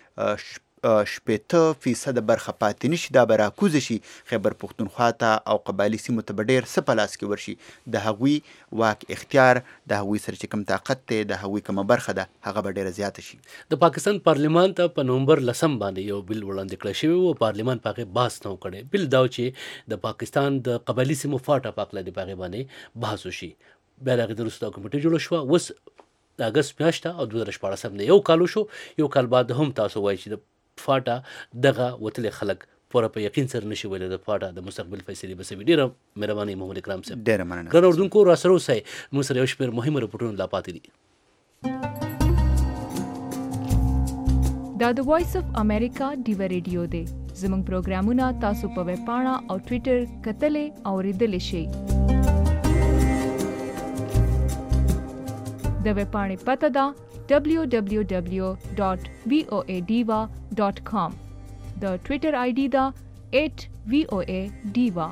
شپېته فیصده برخه پاتې نشي، دا به راکوزه شي خیبر پښتونخوا ته او قبایلي سیمو ته به ډېر څه په لاس کې ورشي. د هغوی واک اختیار، د هغوی سره چې کوم طاقت دی، د هغوی کومه برخه ده هغه به ډېره زیاته شي. د پاکستان پارلیمان ته په نومبر لسم باندې یو بل وړاندې کړی شوی و، پارلیمان په هغې بحث نه و کړی. بل دا چې د پاکستان د قبایلي سیمو فاټا په هکله د په هغې باندې بحث وشي. بیا د هغې وروسته کمیټه جوړه شوه. اوس د اګست میاشته او دوه زره شپاړسم نه یو کال وشو. یو کال بعد هم تاسو وایي چې د فاټا دغه وتلې خلک پوره په یقین سره نشي ویلی د فاټا د مستقبل فیصلې به څه وي. ډېره مهرباني محمد اکرام صاحب. ډېره مننه. ګران اردوونکو راسره اوسئ، موږ سره یو شمېر مهمه رپورټونه لا پاتې دي. دا د وایس اف امریکا ډیوه ریډیو دی. زموږ پروګرامونه تاسو په ویب پاڼه او ټویټر کتلې او اوریدلی شئ. د ویب پاڼې پته ده دبلیو دبلیو دبلیو ډاٹ وی او اے ډیوا ډاٹ کام. د ټویټر آی ډي ده ایٹ وی او اے ډیوا.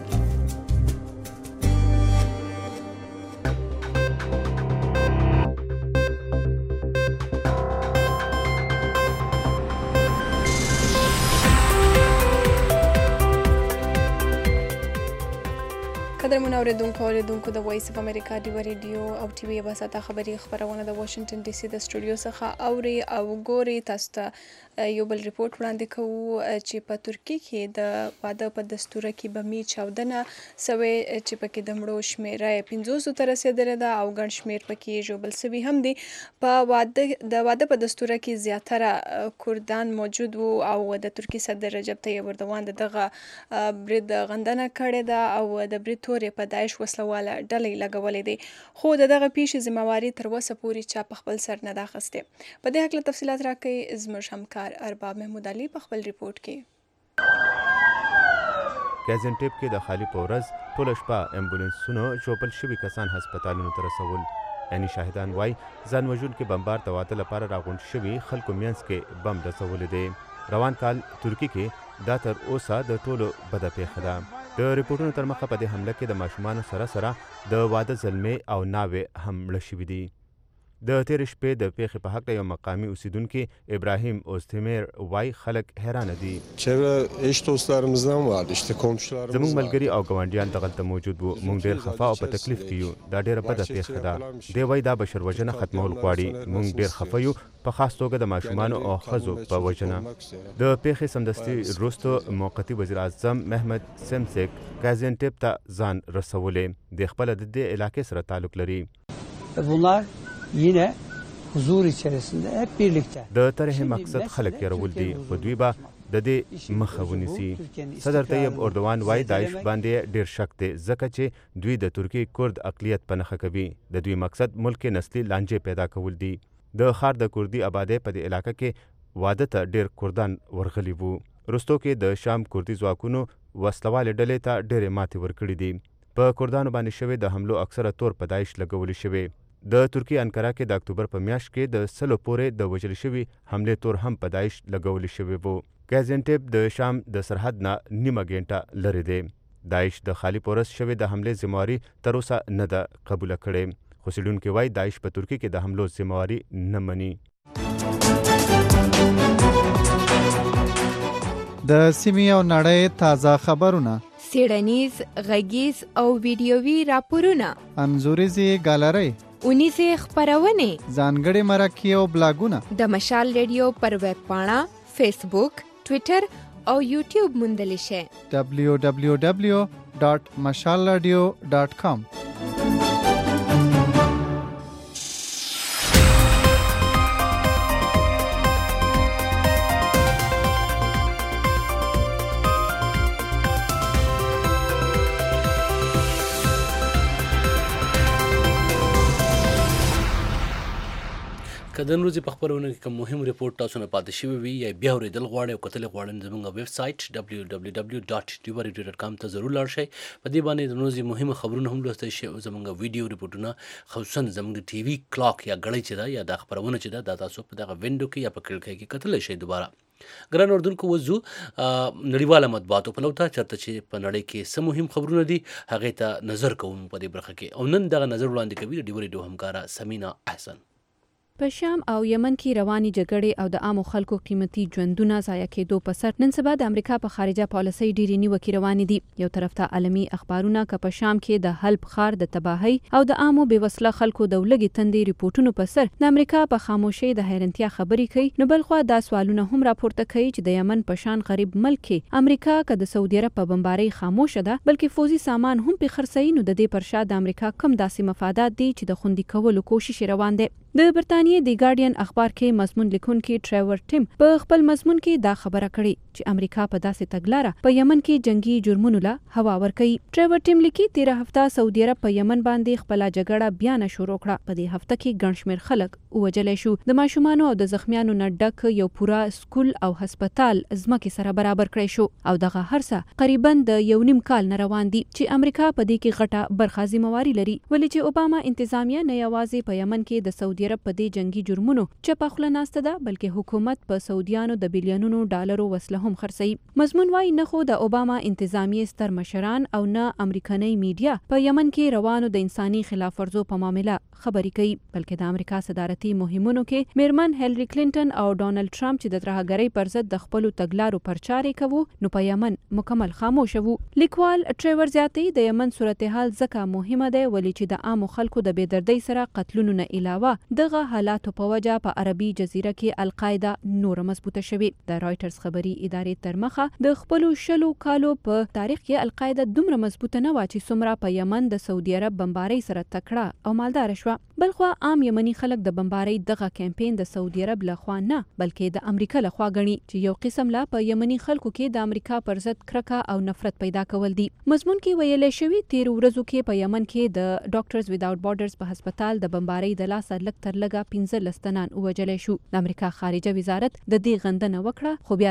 قدرمن اوریدونکو اوریدونکو د وایس اف امریکا ډیوه ریډیو او ټي وي یوه ساعته خبري خپرونه د واشنگټن ډي سي د سټوډیو څخه اوري او ګوري. تاسو ته یو بل ریپورت وړاندې کوو چې په ترکیه کې د واده په دستوره کې به می چاودنه سوې چې پکې د مړو شمیره پنځوسو ته رسېدلې ده او ګڼ شمېر پکې ژوبل سوي هم دي. په واده د واده په دستوره کې زیاتره کردان موجود وو او د ترکیې صدر رجب طیب اردوغان دغه برید غندنه کړې ده او د برید تورې په داعش وسلواله ډلې لګولې دي، خو د دغه پیښې ذمہواري تر اوسه پورې چا په خپل سر نه ده اخیستې. په دې هکله تفصیلات راکوي زموږ همکار ارباب محمود علي په خپل ریپورټ کې. ګازنټیپ کې د خالي په ورځ ټوله شپه امبولانسونو ژوبل شوي کسان هسپتالونو ته رسول. یعنی شاهدان وایي ځان وژونکي بمبار د واده لپاره راغونډ شوي خلکو منځ کې بم رسولی دی. روان کال ترکي کې دا تر اوسه د ټولو بده پیښه ده. د ریپورټونو تر مخه په دې حمله کې د ماشومانو سره سره د واده زلمې او ناوې هم مړه شوي دي. د تېرې شپې د پیښې په هکله یو مقامي اوسیدونکي ابراهیم اوستمیر وایي خلک حیرانه دي. زموږ ملګري او ګاونډیان دغلته موجود وو. موږ ډېر خفه او په تکلیف کې یو. دا ډېره بده پیښه ده. دی وایي دا بشر وژنه ختمول غواړي. موږ ډېر خفه یو، په خاص توګه د ماشومانو او ښځو په وژنه. د پیښې سمدستي وروستو موقتي وزیر اعظم محمد سمسک ګازنټیپ ته ځان رسولی. د خپله د دې علاقې سره تعلق لري. yine huzur içerisinde hep birlikte. د طرح مقصد خلک یرول دي خو دوی به د دې مخه ونیسي. صدر طیب اردوان وایي داعش باندې ډیر شک دی ځکه چې دوی د ترکیې کورد اقلیت په نښه کوي. د دوی مقصد ملک کې نسلي لانجې پیدا کول دي. د ښار د کردي آبادۍ په دې علاقه کې واده ته ډیر کردان ورغلي وو. وروستو کې د شام کردي ځواکونو وسلوالې ډلې ته ډېرې ماتې ورکړي دي. په کردانو باندې شوې د حملو اکثره تور په داعش لګولې شوې. د ترکیې انکره کې د اکتوبر په میاشت کې د سلو پورې د وژل شوي حملې تور هم په داعش لګولې شوی وو. ګازنټیپ د شام د سرحد نه نیمه ګنټه لرې دی. داعش د خالي په ورځ شوې د حملې ذمهواري تر اوسه نه ده قبوله کړې. خو څېړونکي وایي داعش په ترکیې کې د حملو ذمهواري نه مني. د سیمې او نړۍ تازه خبرونه، څېړنیز، غږیز او ویډیوي راپورونه، انځوریزې ګالرۍ، اونیزې خپرونې، ځانګړې مرکې او بلاګونه د مشال ریډیو پر ویب پاڼه، فیسبوک، ټویټر او یوټیوب موندلی شئ. دبلیو دبلیو دبلیو ډاټ مشال راډیو ډاټ کام. که د نن ورځې په خپرونه کې کوم مهم ریپورټ تاسو نه پاتې شوی وي یا بیا اورېدل غواړئ او کتل غواړئ زموږ ویب سایټ دبلیو دبلیو دبلیو ډاټ ډیوا ریډیو ډاټ کام ته ضرور لاړ شئ. په دې باندې د نن ورځې مهمه خبرونه هم لوستی شئ او زموږ ویډیو ریپورټونه خصوصا زموږ د ټي وي کلاک یا غړۍ چې ده یا دا خپرونه چې ده دا تاسو په دغه وینډو کې یا په کړکۍ کې کتلی شئ. دوباره ګران اردوونکو وځو نړیواله مطبوعاتو په لور ته چېرته چې په نړۍ کې څه مهم خبرونه دي هغې ته نظر کوو په دې برخه کې. او نن دغه نظر وړاندې کوي د ډیوا ریډیو همکاره سمینا احسن. په شام او یمن کې رواني جګړې او د عامو خلکو قیمتي ژوندونه ضایع کېدو په سر نن سبا د امریکا په خارجه پالیسۍ ډېرې نیوکې روانې دي. یو طرف ته عالمي اخبارونه که په شام کې د حلب ښار د تباهۍ او د عامو بېوسله خلکو د ولږې تندې ریپورټونو په سر د امریکا په خاموشۍ د حیرانتیا خبرې کوي، نو بل خوا دا سوالونه هم راپورته کوي چې د یمن په شان غریب ملک کې امریکا که د سعودي عرب په بمبارۍ خاموشه ده بلکې فوزي سامان هم پې خرڅوي، نو د دې پر شا د امریکا کم داسې مفادات دي چې د خوندي کولو کوشش روان دی. د برتانیې د ګارډین اخبار کې مضمون لیکونکي ټریور ټیم په خپل مضمون کې دا خبره کړې چې امریکا په داسې تګلاره په یمن کې جنگي جرمونو له هوا ورکوي. ټریور ټیم لیکي تیره هفته سعودي عرب په یمن باندې خپله جګړه بیا نه شروع کړه. په دې هفته کې ګڼ شمېر خلک ووژلی شو. د ماشومانو او د زخمیانو نه ډک یو پوره سکول او هسپتال ځمکې سره برابر کړی شو او دغه هر څه قریبا د یو نیم کال نه روان دي چې امریکا په دې کې غټه برخه ذمهواري لري، ولې چې اوباما انتظامیه نه یوازې په یمن کې د سعودي عرب په دې جنگي جرمونو چپه خوله ناسته ده بلکې حکومت په سعودیانو د بیلیونونو ډالرو وسله هم خرڅوي. مضمون وایي نه خو د اوباما انتظامیې ستر مشران او نه امریکنۍ میډیا په یمن کې روانو د انساني خلاف ورزو په معامله خبرې کوي، بلکې د امریکا صدارتي مهمونو کې میرمن هیلری کلینټن او ډونالډ ټرمپ چې د ترهګرۍ پر ضد د خپلو تګلارو پرچارې کوو نو په یمن مکمل خاموشه وو. لیکوال ټریور زیاتوي د یمن صورتحال ځکه مهمه دی ولې چې د عامو خلکو د بېدردۍ سره قتلونو نه علاوه دغه حالاتو په وجه په عربي جزیره کې القاعده نور مضبوطه شوې. د رایټرز خبري ادارې تر مخه د خپلو شلو کالو په تاریخ کې القاعده دومره مضبوطه نه وه چې څومره په یمن د سعودي عرب بمبارۍ سره تکړه او مالداره شوه. بلخوا عام یمني خلک د بمبارۍ دغه کمپین د سعودي عرب لخوا نه بلکې د امریکا لخوا ګڼي چې یو قسم لا په یمني خلکو کې د امریکا پر ضد کرکه او نفرت پیدا کول دي. مضمون کې ویلی شوي تیرو ورځو کې په یمن کې د ډاکټرز ویداوټ بارډرز په هسپتال د بمبارۍ د لاسه لږ تر لږه پنځلس تنان ووژلی شو. د امریکا خارجه وزارت د دې غندنه وکړه خو بیا د وزارت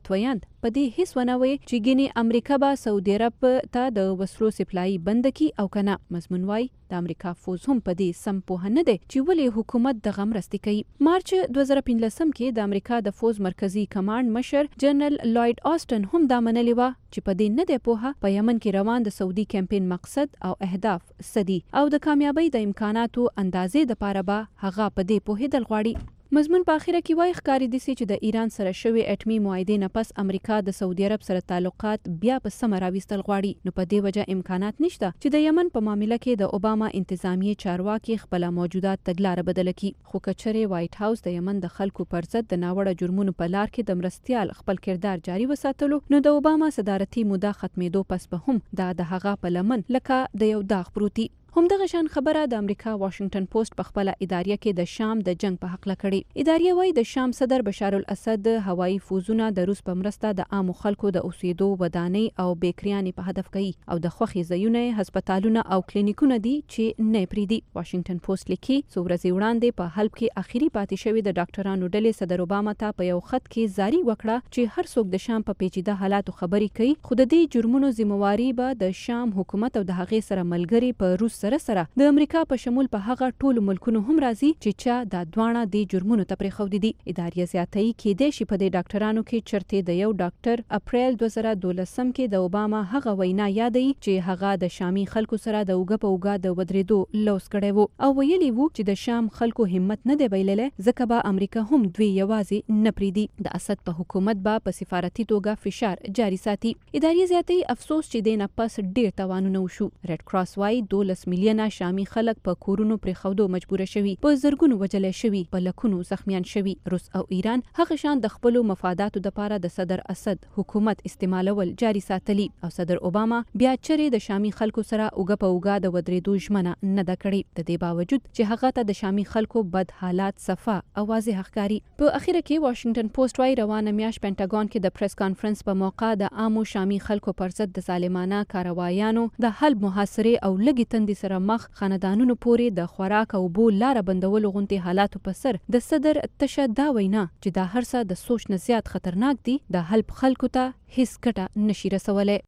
حکومت ویاند په دې هیڅ ونه وی چې ګینې امریکا به سعودي عرب ته د وسلو سپلای بند کی او کنه. مضمون وای د امریکا فوز هم په دې سم پوه نه دی چې ولې حکومت دغه مرستې کوي. مارچ دوه زره پنځلسم کې د امریکا د فوز مرکزی کمانډ مشر جنرال لوید آسټن هم دا منلې وه چې په دې نه دی پوهه په یمن کې روان د سعودي کمپین مقصد او اهداف سدي او د کامیابی د امکاناتو اندازې د پاره به هغه په دې پوهېدل غواړي. مضمون په اخیره کې وایي ښکاري دي چې د ایران سره شوی اټمي معاهدې نه پس امریکا د سعودي عرب سره تعلقات بیا په سمه راویستل غواړي. نو په دې وجه امکانات نشته چې د یمن په معامله کې د اوباما انتظامیې چارواکي خپل موجوده تګلاره بدله کړي. خو که چېرې وایټ هاوس د یمن د خلکو پر ضد د ناوړه جرمونو په لار کې د مرستیال خپل کردار جاري وساتلو نو د اوباما صدارتي موده ختمېدو پس به هم دا د هغه په لمن لکه د یو داغ پروتي. همدغه شان خبره د امریکا واشنگټن پوسټ په خپل اداریه کې د شام د جنگ په حق لکړي. اداریه وایي د شام صدر بشار الاسد هوایي فوزونه د روس په مرسته د عامو خلکو د اوسېدو ودانۍ او بیکریانې په هدف کوي او د خوښې ځایونه هسپتالونه او کلینیکونه دي چې نه پریدي. واشنگټن پوسټ لیکي څو ورځې وړاندې په حلب کې اخیری پاتې شوی د ډاکټرانو ډلې صدر اوباما ته په یو خط کې زاری وکړه چې هر څوک د شام په پیچیده حالاتو خبرې کوي خو د دې جرمونو ذمہواری به د شام حکومت او د هغې سره ملګري په روس سره سره د امریکا په شمول په هغه ټولو ملکونو هم راځي چې چا دا دواړه د جرمونو ته پرېښودي دي. اداریه زیاتوي کېدای شي په دې ډاکټرانو کې چرته د یو ډاکټر اپریل دوه زره دولسم کې د اوباما هغه وینا یادوي چې هغه د شامي خلکو سره د اوګه په اوګه د ودرېدو لوس کړی وو او ویلي وو چې د شام خلکو همت نه دی بایللی ځکه به امریکا هم دوی یوازې نه پریدي. د اسد په حکومت به په سفارتي توګه فشار جاري ساتي. اداریه زیاتوي افسوس چې د نه پس ډیر تاوانونه وشو. ریډ کراس وايي دولس میلیونه شامي خلک په کورونو پرېښودو مجبوره شوي، په زرګونو وژلی شوي، په لکونو زخمیان شوي. روس او ایران هغه شان د خپلو مفاداتو دپاره د صدر اسد حکومت استعمالول جاري ساتلي او صدر اوباما بیا چرې د شامي خلکو سره اوګه په اوګه د ودرېدو ژمنه نه ده کړې، د دې باوجود چې هغه ته د شامي خلکو بد حالات صفا او واضح ښکاري. په اخیره کې واشنگټن پوسټ وايي روانه میاشت پینټاګون کې د پریس کانفرنس په موقع د عامو شامي خلکو پر ضد د ظالمانه کاروایانو د حلب محاصرې او لږې تندې سره مخ خاندانونو پورې د خوراک او اوبو لاره بندولو غوندې حالاتو په سر د صدر تشه دا وینا چې دا هر څه د سوچ نه زیات خطرناک دي د حلب خلکو ته هیڅ ګټه نشي رسولی.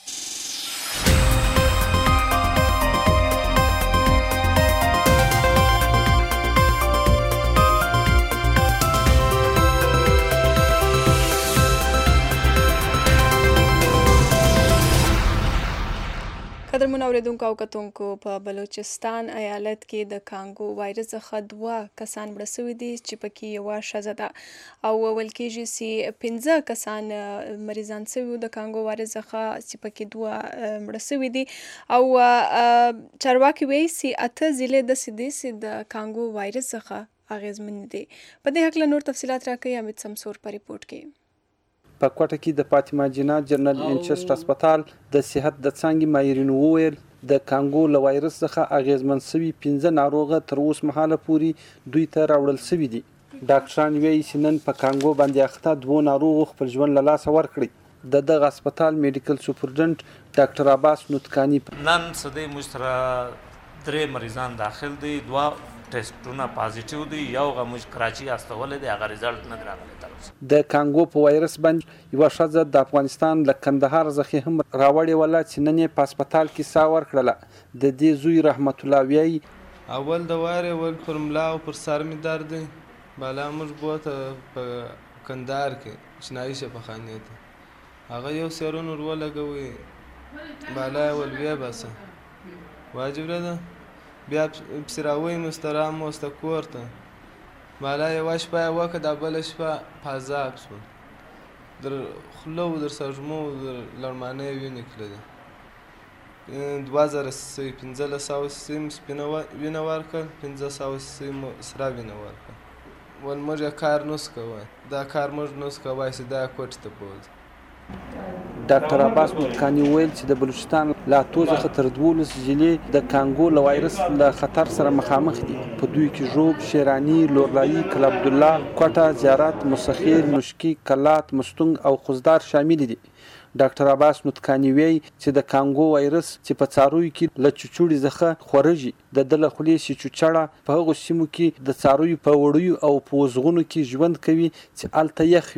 قدرمن اوریدونکو او کتونکو په بلوچستان ایالت کې د کانګو وایرس څخه دوه کسان مړه سوي دي چې پکې یوه ښځه ده او ویل کېږي چې پنځه کسان مریضان سوي د کانګو وایرس څخه چې پکې دوه مړه سوي دي او چارواکي وایي چې اته ضلعې داسې دي چې د کانګو وایرس څخه اغېزمنې دي. په دې هکله نور تفصیلات راکوي حمید سمسور په ریپورټ کې. په کوټه کې د فاطمه جنا جنرال انچست هسپتال د صحت د څانګې ماهرینو وویل د کانګو له وایرس څخه اغېزمن شوي پنځه ناروغه تر اوسه مهاله پورې دوی ته راوړل شوي دي. ډاکټران وایي چې نن په کانګو باندې اخته دوه ناروغو خپل ژوند له لاسه ورکړی. د دغه هسپتال میډیکل سپرډنټ ډاکټر عباس نوتکانی نن سدې مشترا درې مریضان داخل دي، دوه ټیسټونه پازیټیو دي، یو غو موږ کراچي استولې دي، هغه ریزلټ نه راغلی. د کانګو په وایرس باندې یوه ښځه د افغانستان له کندهار څخه هم راوړې وله چې نن یې په هسپتال کې ساه ورکړله. د دې زوی رحمت الله وایي اول د وارې ول پر ملا او پر سر مې درد دی، بالا موږ بوته په کندهار کې چنایي شفاخانې ته هغه یو سیرون ور ولګوي، بالا یې ول بیا بسه واجب ده بیا پسې راوایي مسترام موسته کور ته بالا یوه شپه یې وکړه، دا بله شپه پازاب شول، در خوله و در سږمو و در لړمانۍ وینې کړلې. دوه زره سوی پنځلس سوه سي مو سپینه وینه ورکړل، پنځه سوه سي مو سره وینه ورکړل. ول موږ یې کار نوس کوی، دا کار موږ نوس کوی چې دا کوټې ته بوځي. ډاکټر عباس نوتکانی ویل چې د بلوچستان له اتو څخه تر دولس ضلعې د کانګو له وایرس له خطر سره مخامخ دي. په دوی کې ژوب، شیراني، لورلایي، کل عبدالله، کوټه، زیارت، مسخیر، نشکی، کلات، مستونګ او خوزدار شامل دي. ډاکټر عباس نوتکانی وایي چې د کانګو وایرس چې په څارویو کې له چوچوړي څخه خورجي د ده له خولې چې چوچړه په هغو سیمو کې د څارویو په وړیو او په وزغونو کې ژوند کوي چې هلته یخ وي.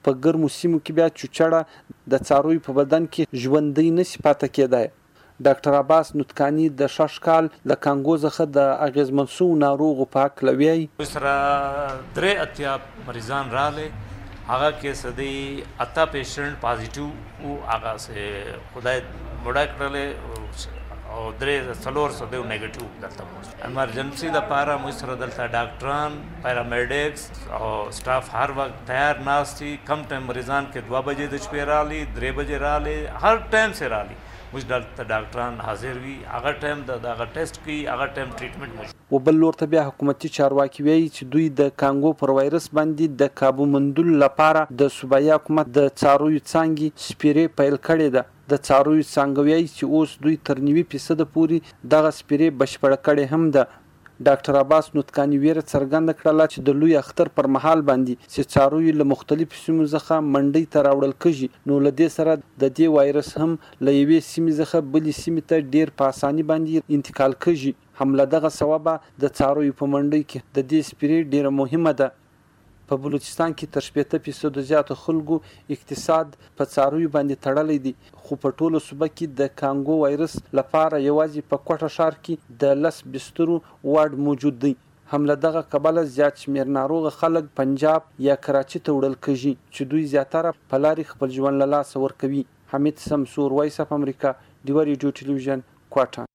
په ګرمو سیمو کې بیا چوچړه د څارویو په بدن کې ژوندی نشي پاتې کېدای. ډاکټر عباس نوتکانی د شش کال د کانګو څخه د اغیزمن شوو ناروغو په هکله وایي. سره درې اتیا مریضان راغلي، هغه کې څه دی اته پیشنټ پازیټیو او هغه سه خدای مړه کړلې او درې څلور څه دی نیگیټیو دلته ایمرجنسي لپاره موږ سره دلته ډاکټران پیرامیډیکس او سټاف هر وخت تیار ناست دي. کم ټایم مریضان کې دوه بجې د شپې راغلي، درې بجې راغلي، هر ټایم سره راغلي. موږ دلته ډاکټران حاضر وي، هغه ټایم د هغه ټیسټ کوي، هغه ټایم ټریټمنټ موږ. و بل لور ته بیا حکومتي چارواکي وایي چې دوی د کانګو پر وایرس باندې د کابو مندلو لپاره د صوبایي حکومت د څارویو څانګې سپیرې پیل کړې ده. د څارویو څانګه وایي چې اوس دوی تر نوي فیصده پورې دغه سپیرې بشپړه کړې هم ده. ډاکټر عباس نوتکانی ویره څرګنده کړله چې د لوی اختر پر مهال باندې چې څاروي له مختلفو سیمو څخه منډۍ ته راوړل کېږي، نو له دې سره د دې وایرس هم له یوې سیمې څخه بلې سیمې ته ډېر په اساني باندې انتقال کېږي. هم له دغه سببه د څارویو په منډۍ کې د دې سپیرې ډېره مهمه ده. په بلوچستان کې تر شپېته فیصده زیاتو خلکو اقتصاد په څارویو باندې تړلی دی، خو په ټوله صوبه کې د کانګو وایرس لپاره یوازې په کوټه ښار کې د لس بسترو وارډ موجود دی. هم له دغه کبله زیات شمېر ناروغه خلک پنجاب یا کراچي ته وړل کېږي چې دوی زیاتره په لارې خپل ژوند له لاسه ورکوي. حمید سمسور، وایس اف امریکا، ډیوه ریډیو ټلویزیون، کوټه.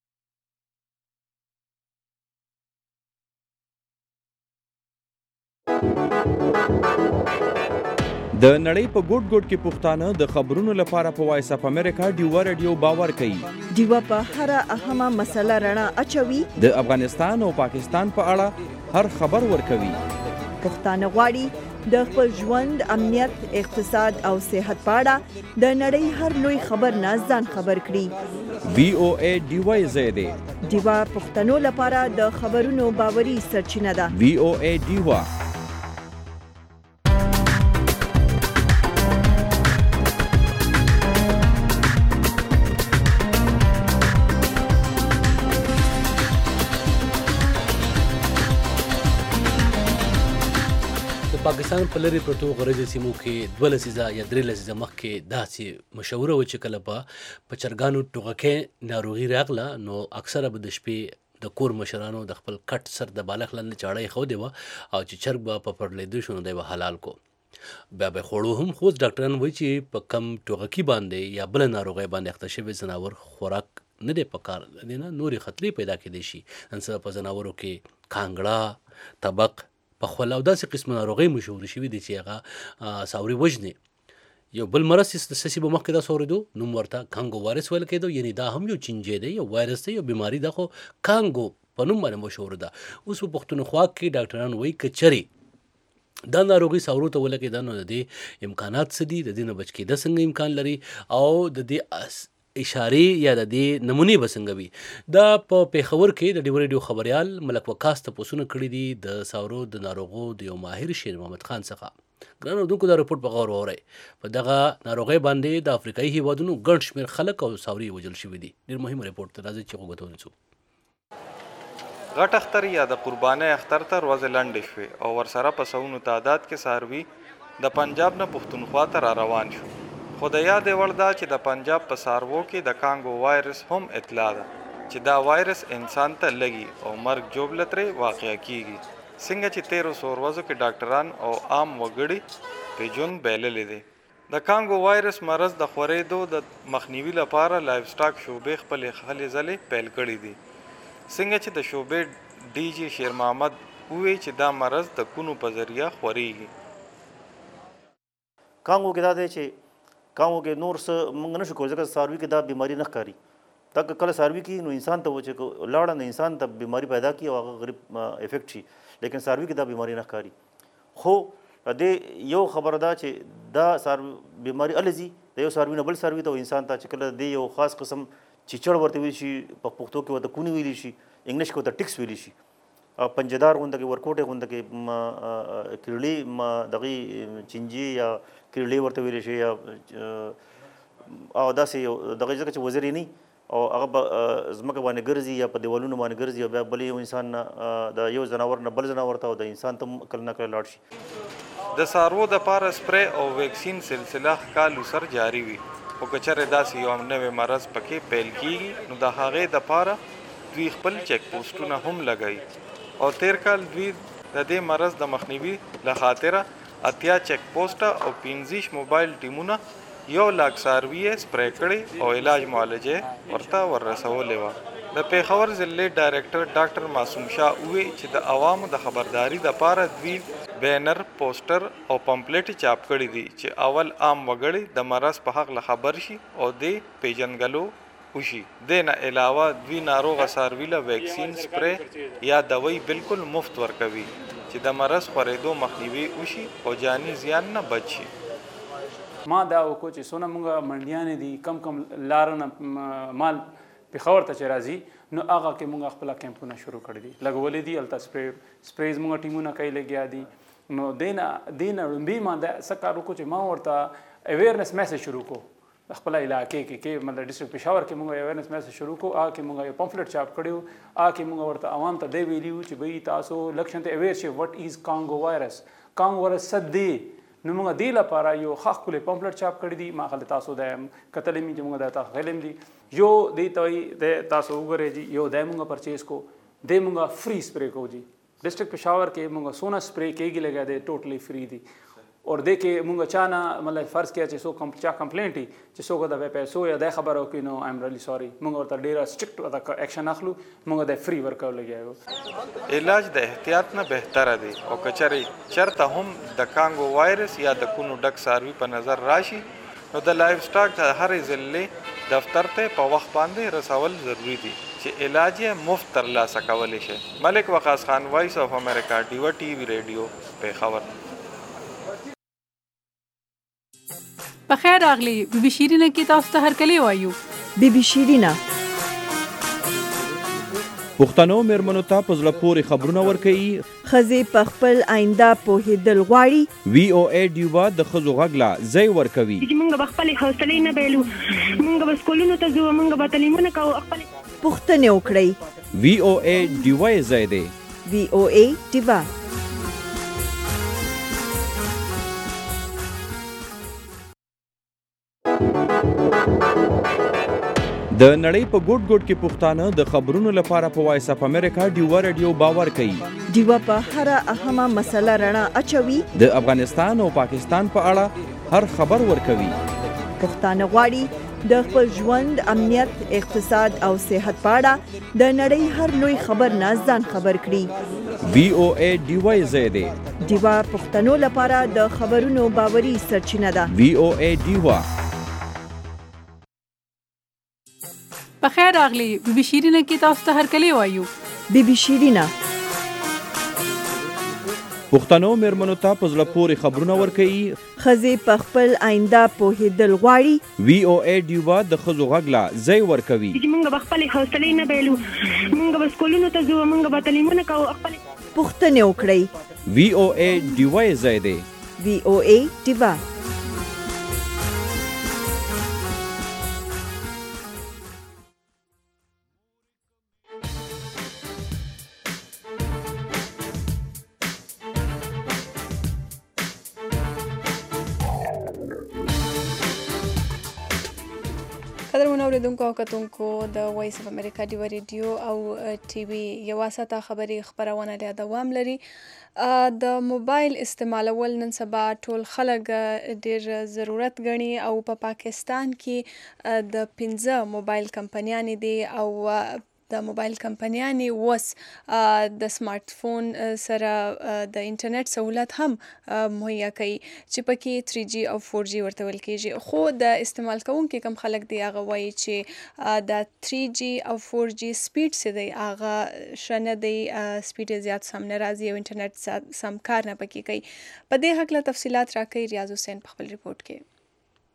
د نړۍ په ګوټ ګوټ کې پښتانه د خبرونو لپاره په وایس اف امریکا ډیوه ریډیو باور کوي. ډیوه په هر اهمه مسله رڼا اچوي، د افغانستان او پاکستان په اړه هر خبر ورکوي. پښتانه غواړي د خپل ژوند، امنیت، اقتصاد او صحت په اړه د نړۍ هر لوی خبر نه ځان خبر کړي. وی او ای ډیوه زیاده ډیوه پښتنو لپاره د خبرونو باوري سرچینه ده. وی او ای ډیوه. پاکستان په لرې پرتو غرضي سیمو کې دوه لسیزه یا درې لسیزه مخکې داسې مشهوره وه چې کله به په چرګانو ټوغکۍ ناروغي راغله نو اکثره به د شپې د کور مشرانو د خپل کټ سر د بالښت لاندې چاړه ایښودې وه او چې چرګ به په پړلیدو شو نو دی به حلال کو. بیا به خوړو هم، خو ډاکټران وایي چې په کم ټوغکي باندې یا بله ناروغۍ باندې اخته شوي ځناور خوراک نه دی پکار دی، نه نورې خطرې پیدا کېدی شي. نن سبا په ځناورو کې کانګړه، طبق، پخوله او داسې قسم ناروغۍ مشهورې شوي دي چې هغه څاوري وژنې. یو بل مرض چې سسي به مخکې داسې اورېدو نوم ورته کانګو وایرس ویل کېدو، یعنې دا هم یو چینجی دی، یو وایرس دی، یو بیماري ده، خو کانګو په نوم باندې مشهور ده. اوس په پښتونخوا کې ډاکټران وایي که چرې دا ناروغي څاورو ته ولګېده نو د دې امکانات څه دي، د دې نه بچ کېده څنګه امکان لري او د دې اشارې یا د دې نمونې به څنګه وي. دا په پیښور کې د ډیوه ریډیو خبریال ملک وقاص تپوسونه کړي دي د څاورو د ناروغو د یو ماهر شیر محمد خان څخه. ګرانو اورېدونکو دا رپورټ په غور واورئ. په دغه ناروغۍ باندې د افریقایي هیوادونو ګڼ شمېر خلک او څاوري وژل شوي دي. ډېر مهم رپورټ ته راځئ چې غوږ ونیسو. غټ اختر یا د قربانۍ اختر ته ورځې لنډې شوې او ورسره په سوونو تعداد کې څاروي د پنجاب نه پښتونخوا ته را روان شو. خو د یادې وړ ده چې د پنجاب په څاروو کې د کانګو وایرس هم اطلاع ده چې دا وایرس انسان ته لګي او مرګ ژوبله ترې واقع کیږي. څنګه چې تیرو څو ورځو کې ډاکټران او عام وګړي په ژوند بایللی دی. د کانګو وایرس مرض د خورېدو د مخنیوي لپاره لایف سټاک شعبې خپلې هلې ځلې پیل کړي دي. څنګه چې د شعبې ډي جي شیر محمد وویل چې دا مرض د کونو په ذریعه خورېږي. کانګو کې دا دی چې کانګو کې نور څه موږ نشو کولی ځکه څاروي کې دا بیماري نه ښکاري. دا که کله څاروي کې نو انسان ته چې لاړه نو انسان ته بیماري پیدا کړي او هغه غریب افیکټ شي، لیکن څاروي کې دا بیماري نه ښکاري. خو دې یو خبره ده چې دا څاروي بیماري الځي د یو څاروي نه بل څاروي ته انسان ته چې کله دې یو خاص قسم چیچړ ورته ویل شي، په پښتو کې ورته کونی ویلی شي، انګلیش کې ورته ټکس ویلی شي، پنجدار غونډه کې ورکوټې غونډه کې کیرلي دغې چینجي یا کیرلي ورته ویلی شي یا او داسې یو دغه ځکه چې وزر یې نه او هغه به ځمکه باندې ګرځي یا په دیوالونو باندې ګرځي او بیا بل یو انسان نه د یو ځناور نه بل ځناور ته او د انسان ته کله نه کله لاړ شي. د څاروو دپاره سپری او ویکسین سلسله کالو سر جاري وي خو که چېرې داسې یو نوی مرض پکې پیل کیږي نو د هغې دپاره دوی خپل چیک پوسټونه هم لګوي او تیر کال دوی د دې مرض د مخنیوي له خاطره اتیا چیک پوسټه او پنځه موبایل ټیمونه یو لاک څاروي یې سپری کړي او علاج معالجې ورته وررسولې وه د پیښور ضلعې ډایرکټر ډاکټر معصوم شاه ووی چې د عوامو د خبرداري دپاره دوی بینر پوسټر او پمپلیټ چاپ کړي دي چې اول عام وګړي د مرض په حق له خبر شي او د پیژنګلو وشي د نه علاوه دوی ناروغه څاروي له ویکسین سپری یا دوی بالکل مفت ورکوي چې د مرض خورېدو مخنیوي وشي او جاني زیان نه بچ شي ما دا وکړو چې څونه موږ منډیانې دي کم کم لاره نه مال پېښور ته چې راځي نو هغه کې موږ خپله کیمپونه شروع کړي دي لګولې دي هلته سپری سپریز موږ ټیمونه کوي لګیا دي نو دې نه دې نه لومبي ما دا څه کار وکړو چې ما ورته اویرنس میسج شروع کړو خپله علاقې کې کې مطلب ډسټرکټ پېښور کې موږ اویرنس میسج شروع کړو هغه کې موږ یو پمفلټ چاپ کړی و هغه کې موږ ورته عوام ته دی ویلي وو چې بھئی تاسو لږ شانتې اویر شئ وټ ایز کانګو وایرس کانګو وایرس څه دی نو موږ دې لپاره یو ښه ښکلی پمفلټ چاپ کړی دي ما خلک تاسو د کتلی مې چې موږ د تاسو غلیم دي یو دې ته وایي د تاسو وګورئ جي یو دی موږ پرچیز کو دی موږ فری سپری کو جي ډسټرکټ پېښور کې موږ سونه سپری کېږي لګیا دی ټوټلی فری دي اور دې کې موږ چا نه مطلب فرض کړه چې څوک چا کمپلینټ وي چې څوک د پیسو یا د خبرو کې نو آیم ریلی سوري موږ ورته ډېره سټرکټ اکشن اخلو موږ د فری ورکول لګیا علاج د احتیاط نه بهتره دی او کچري چرته هم د کانګو وایرس یا د کونو ډک څاروي په نظر راشي نو د لایف سټاک د هرې ضلعې دفتر ته په وخت باندې رسول ضروری دي چې علاج یې مفت ترلاسه کولی شي ملک وقاص خان وایس اف امریکا ډیو ټي وی ریډیو پېښور په خیر راغلی بي بي شیرینه کې تاسو ته هرکلی وایو بي بي شیرینه پښتنو میرمنو ته په زړه پورې خبرونه ورکوي ښځې په خپل آینده پوهېدل غواړي وي او اے ډیوا د ښځو غږ له ځای ورکوي چې موږ به خپلې حوصلې نه بایلو موږ به سکولونو ته ځو موږ به تعلیمونه کوو خپلې پوښتنې وکړئ وي او اے ډیوا یې ځای دی وي او اے ډیوا د نړۍ په ګوټ ګوټ کې پښتانه د خبرونو لپاره په وایس اف امریکا ډیوا ریډیو باور کوي ډیوا په هره اهمه مسله رڼا اچوي د افغانستان او پاکستان په اړه هر خبر ورکوي پښتانه غواړي د خپل ژوند امنیت اقتصاد او صحت په اړه د نړۍ هر لوی خبر نه ځان خبر کړي وی او اے ډیوا یې ځای دی ډیوا پښتنو لپاره د خبرونو باوري سرچینه ده وی او اے ډیوا په خیر راغلی بي بي شیرینه کې تاسو ته هرکلی وایو بي بي شیرینه پښتنو میرمنو ته په زړه پورې خبرونه ورکوي ښځې په خپل آینده پوهېدل غواړي وي او اے ډیوا د ښځو غږ له ځای ورکوي چې موږ به خپلې حوصلې نه بایلو موږ به سکولونو ته ځو موږ به تعلیمونه کوو خپلې پوښتنې وکړئ وي او اے ډیوا یې ځای دی وي او اے ډیوا قدرمنو اوریدونکو او کتونکو د وایس اف امریکا ډیو ریډیو او ټي وي یوه ساعته خبري خپرونه لا دوام لري د موبایل استعمالول نن سبا ټول خلک ډیر ضرورت ګڼي او په پا پاکستان کې د پنځه موبایل کمپنیانې دي او د موبایل کمپنیانې اوس د سمارټ فون سره د انټرنیټ سہولت هم مهیا کوي چې پکې تھری جی او فور جی ورته ویل کېږي خو د استعمال کوونکي کم خلک دی هغه وایي چې د تھری جی او فور جی سپیډ څه دی هغه ښه نه دی سپیډ یې زیات سم نه راځي او انټرنیټ سم کار نه پکې کوي په دې هکله تفصیلات راکوي ریاض حسین په خپل ریپورټ کې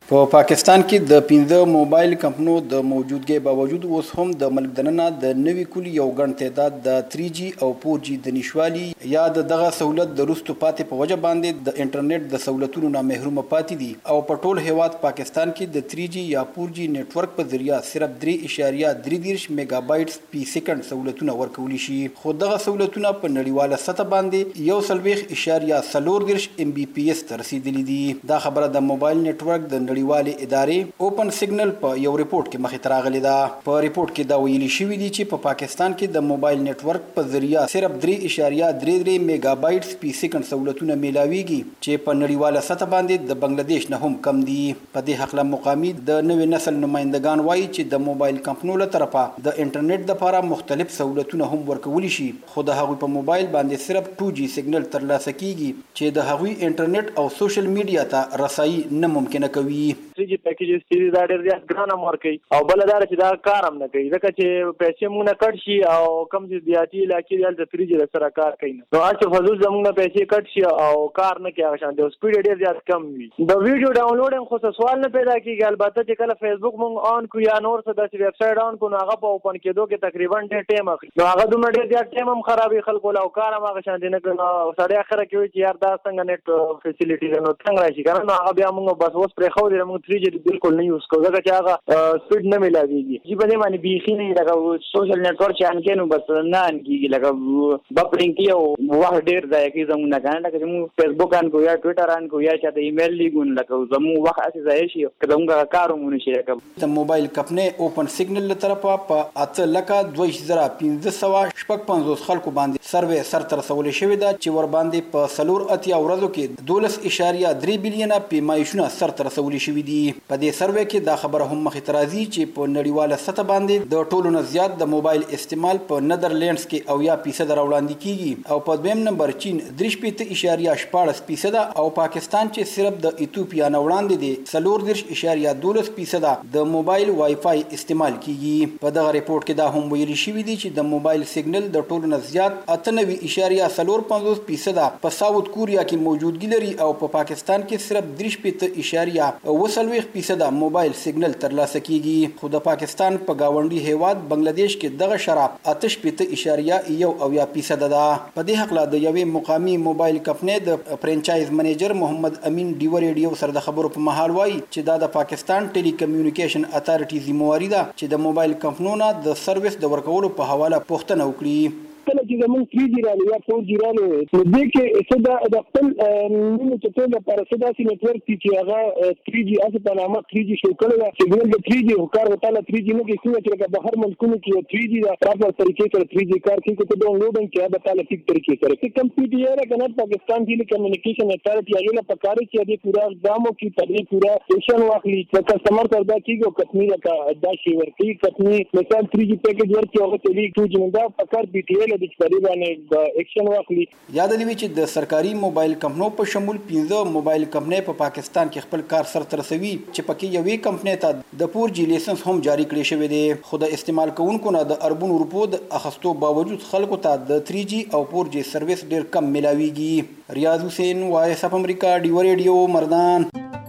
په پاکستان کې د پنځه موبایل کمپنیو د موجودګۍ باوجود اوس هم د ملک دننه د نوي کلي یو ګڼ تعداد د تھری جی او فور جی د نشوالي یا د دغه سہولت د رستو پاتې په وجه باندې د انټرنیټ د سہولتونو نه محروم پاتې دي او په ټول هیواد پاکستان کې د تھری جی یا فور جی نیټورک په ذریعہ صرف درې اشاریه درې دېرش میگا بایټس پی سیکنډ سہولتونه ورکولی شي خو دغه سہولتونه په نړیواله سطح باندې یو څلوېښت اشاریه څلور دېرش ام بي پی ایس ته رسیدلي دي دا خبره د موبایل نیټورک د نړیوالې ادارې اوپن سیګنل په یو ریپورت کې مخې ته راغلې ده په ریپورت کې دا ویلي شوي دي چې په پاکستان کې د موبایل نیټورک په ذریعہ صرف درې اشاریه درې درې میگا بایټس پی سیکنډ سہولتونه میلاویږي چې په نړیواله سطح باندې د بنگلاديش نه هم کم دي په دې حق له مقامي د نوې نسل نمائندگان وایي چې د موبایل کمپنیو له طرفه د انټرنیټ لپاره مختلف سہولتونه هم ورکولی شي خو د هغوی په موبایل باندې صرف ټو جی سیګنل ترلاسه کیږي چې د هغوی انټرنیټ او سوشل میډیا ته رسایي نه ممکنه کوي تھری جی پیکیجز چې دا ډېر زیات ګران هم ورکوي او بله دا چې دا کار هم نه کوي ځکه چې پیسې موږ نه کټ شي او کم چې دیاتي علاقې دي هلته تھری جی سره کار کوي نو هر چې فضول زموږ نه پیسې کټ شي او کار نه کوي هغه شان دی او سپیډ ډېر زیات کم وي د ویډیو ډاونلوډ خو څه سوال نه پیدا کېږي البته چې کله فیسبوک موږ آن کړو یا نور څه داسې ویب سایټ آن کړو نو هغه په اوپن کېدو کې تقریبا ډېر ټایم اخلي نو هغه دومره ډېر زیات ټایم هم خرابوي خلکو له او کار هم هغه شان دی نه کوي نو سړی اخره کې وایي چې یار دا څنګه نیټ فیسیلیټي ده نو څنګه راشي که نه نو هغه بیا موږ بس اوس پرېښودی ده موږ تھری جی بالکل نه یوز کوو ځکه چې هغه سپیډ نه میلاویږي چې په دې باندې بیخي نه لکه سوشل نیټورک چې آن کوي نو بس نه آن کېږي لکه بفرینګ کوي او وخت ډېر ضایع کوي زموږ نه که نه لکه چې موږ فیسبوک آن کوو یا ټویټر آن کوو یا چاته ایمیل لیږو نو لکه زموږ وخت هسې ضایع شي که زموږ هغه کار هم ونه شي لکه د موبایل کمپنۍ اوپن سیګنل له طرفه په اته لکه دوه ویشت زره پنځه سوه شپږ پنځوس خلکو باندې سروې سرته رسولې شوې ده چې ورباندې په څلور اتیا ورځو کې دولس اشاریه درې بیلیونه پیمایشونه سرته رسولې شوي دي په دې سروې کې دا خبره هم مخې ته راځي چې په نړیواله سطح باندې د ټولو نه زیات د موبایل استعمال په نیدرلینډز کې اویا فیصده راوړاندې کیږي او په دویم نمبر چین درې شپېته اشاریه شپاړس فیصده او پاکستان چې صرف د ایتوپیا نه وړاندې دی څلور دېرش اشاریه دولس فیصده د موبایل وای فای استعمال کیږي په دغه ریپورت کې دا هم ویلي شوي دي چې د موبایل سیګنل د ټولو نه زیات اته نوي اشاریه څلور پنځوس فیصده په ساوت کوریا کې موجودګي لري او په پاکستان کې صرف درې شپېته اشاریه اوه څلوېښت فیصده موبایل سیګنل ترلاسه کیږي خو د پاکستان په گاونډي هیواد بنگلاديش کې دغه شرح اته شپېته اشاریه یو اویا فیصده ده په دې حق لا د یوې مقامي موبایل کمپنۍ د فرانچایز منیجر محمد امین ډیو ریډیو سره د خبرو په مهال وایي چې دا د پاکستان ټیلی کمیونیکیشن اتارټي ذمہواري ده چې د موبایل کمپنیو نه د سرویس د ورکولو په حواله پوښتنه وکړي کله چې زموږ تھری جی راغلی یا فور جی راغلی نو دې کې څه د د خپل مینو چټو لپاره څه داسې نیټورک دي چې هغه تھری جی اسې په نامه تھری جی شو کړی ده چې ګول د تھری جی کار وتاله تھری جی نه کې څنګه چې لکه بهر ملکونو کې تھری جی دا پراپر طریقې سره تھری جی کار کوي چې ډاونلوډ کې هغه تعالی ټیک طریقې سره چې کم پی ډی ار کنه پاکستان ټیلی کمیونیکیشن اتارټي هغه له پکاره چې دې پورا دامو کې تدریس پورا سیشن واخلي چې کسٹمر تر دا کېږي کتنی لکه دا شی ورکی کتنی مثال تھری جی پیکیج ورکی هغه ټیلی ټو جی نه دا پکار بي ټي ال د تقریبا د اکشن واخلي یاد دی چې د سرکاري موبایل کمپنیو په شمول پنځه موبایل کمپنۍ په پاکستان کې خپل کار سرته رسوي چې پکې یوې کمپنۍ ته د فور جی لایسنس هم جاری کړی شوی دی خو د استعمال کوونکو نه د اربونو روپو د اخستو باوجود خلکو ته د تھری جی او فور جی سرویس ډیر کم ملاویږي ریاض حسین وایس اف امریکا ډیو ریډیو مردان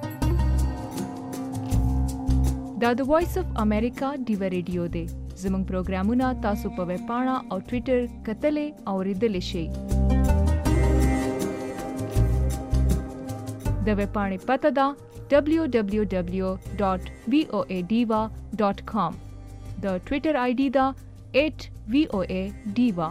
دا د وایس اف امریکا ډیو ریډیو دی زموږ پروګرامونه تاسو په ویب پاڼه او ټوئیټر کتلې او ریډلې شئ د ویب پاڼې پته ده ډبلیو ډبلیو ډبلیو ډاٹ وی او اے ډیوا ډاٹ کام د ټوئیټر آی ډي ده ایٹ وی او اے ډیوا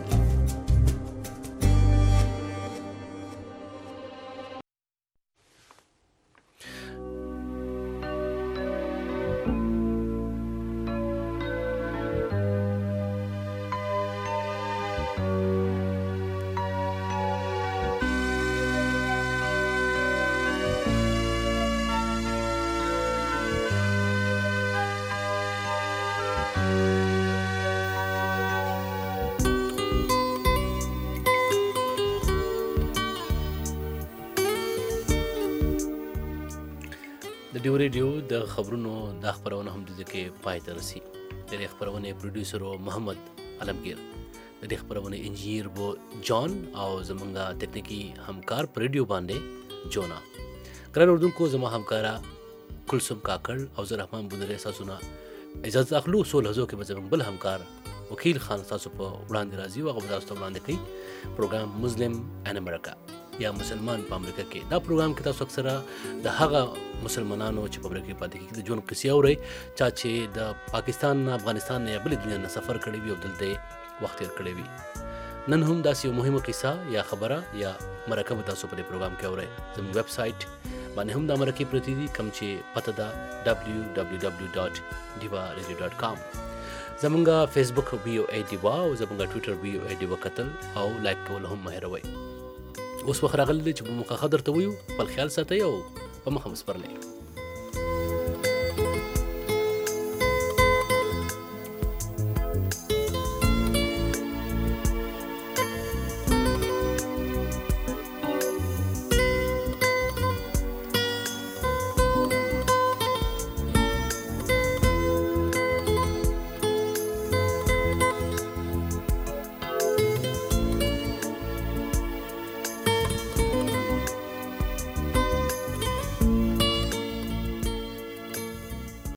ډیو ریډیو د خبرونو د خبرونه هم د کې پای ته رسي د دې خبرونه پروډوسر محمد علمگیر د دې خبرونه انجینیر بو جان او زمونږه تکنیکی همکار پر ریډیو باندې جونا کرن اردو کو زما همکارا کلثوم کاکړ او زه رحمان بونری تاسو نه اجازه اخلو. څو لحظو کې به زموږ بل همکار وکیل خان تاسو په وړاندې راځي او هغه به تاسو ته وړاندې کوي پروګرام مسلم ان امریکا یا مسلمان په امریکا کې. دا پروګرام کې تاسو اکثره د هغه مسلمانانو چې په امریکا کې پاتې کېږي د ژوند قصې اورئ چا چې د پاکستان نه افغانستان نه یا بلې دنیا نه سفر کړی وي او دلته وخت تېر کړی وي. نن هم داسې یو مهمه قصه یا خبره یا مرکه به تاسو په دې پروګرام کې اورئ. زموږ ویب سایټ باندې هم دا مرکې پرتې دي کوم چې پته ده ډبلیو ډبلیو ډبلیو ډاټ ډیوا ریډیو ډاټ کام. زمونږ فیسبوک وی او ای ډیوا او زمونږ ټویټر وی او ای ډیوا کتل او لایک کول هم مه هېروئ. اوس وخت راغلی دی چې په مخه خبر ته ویو خپل خیال ساتئ او په مخه مو سپرلی.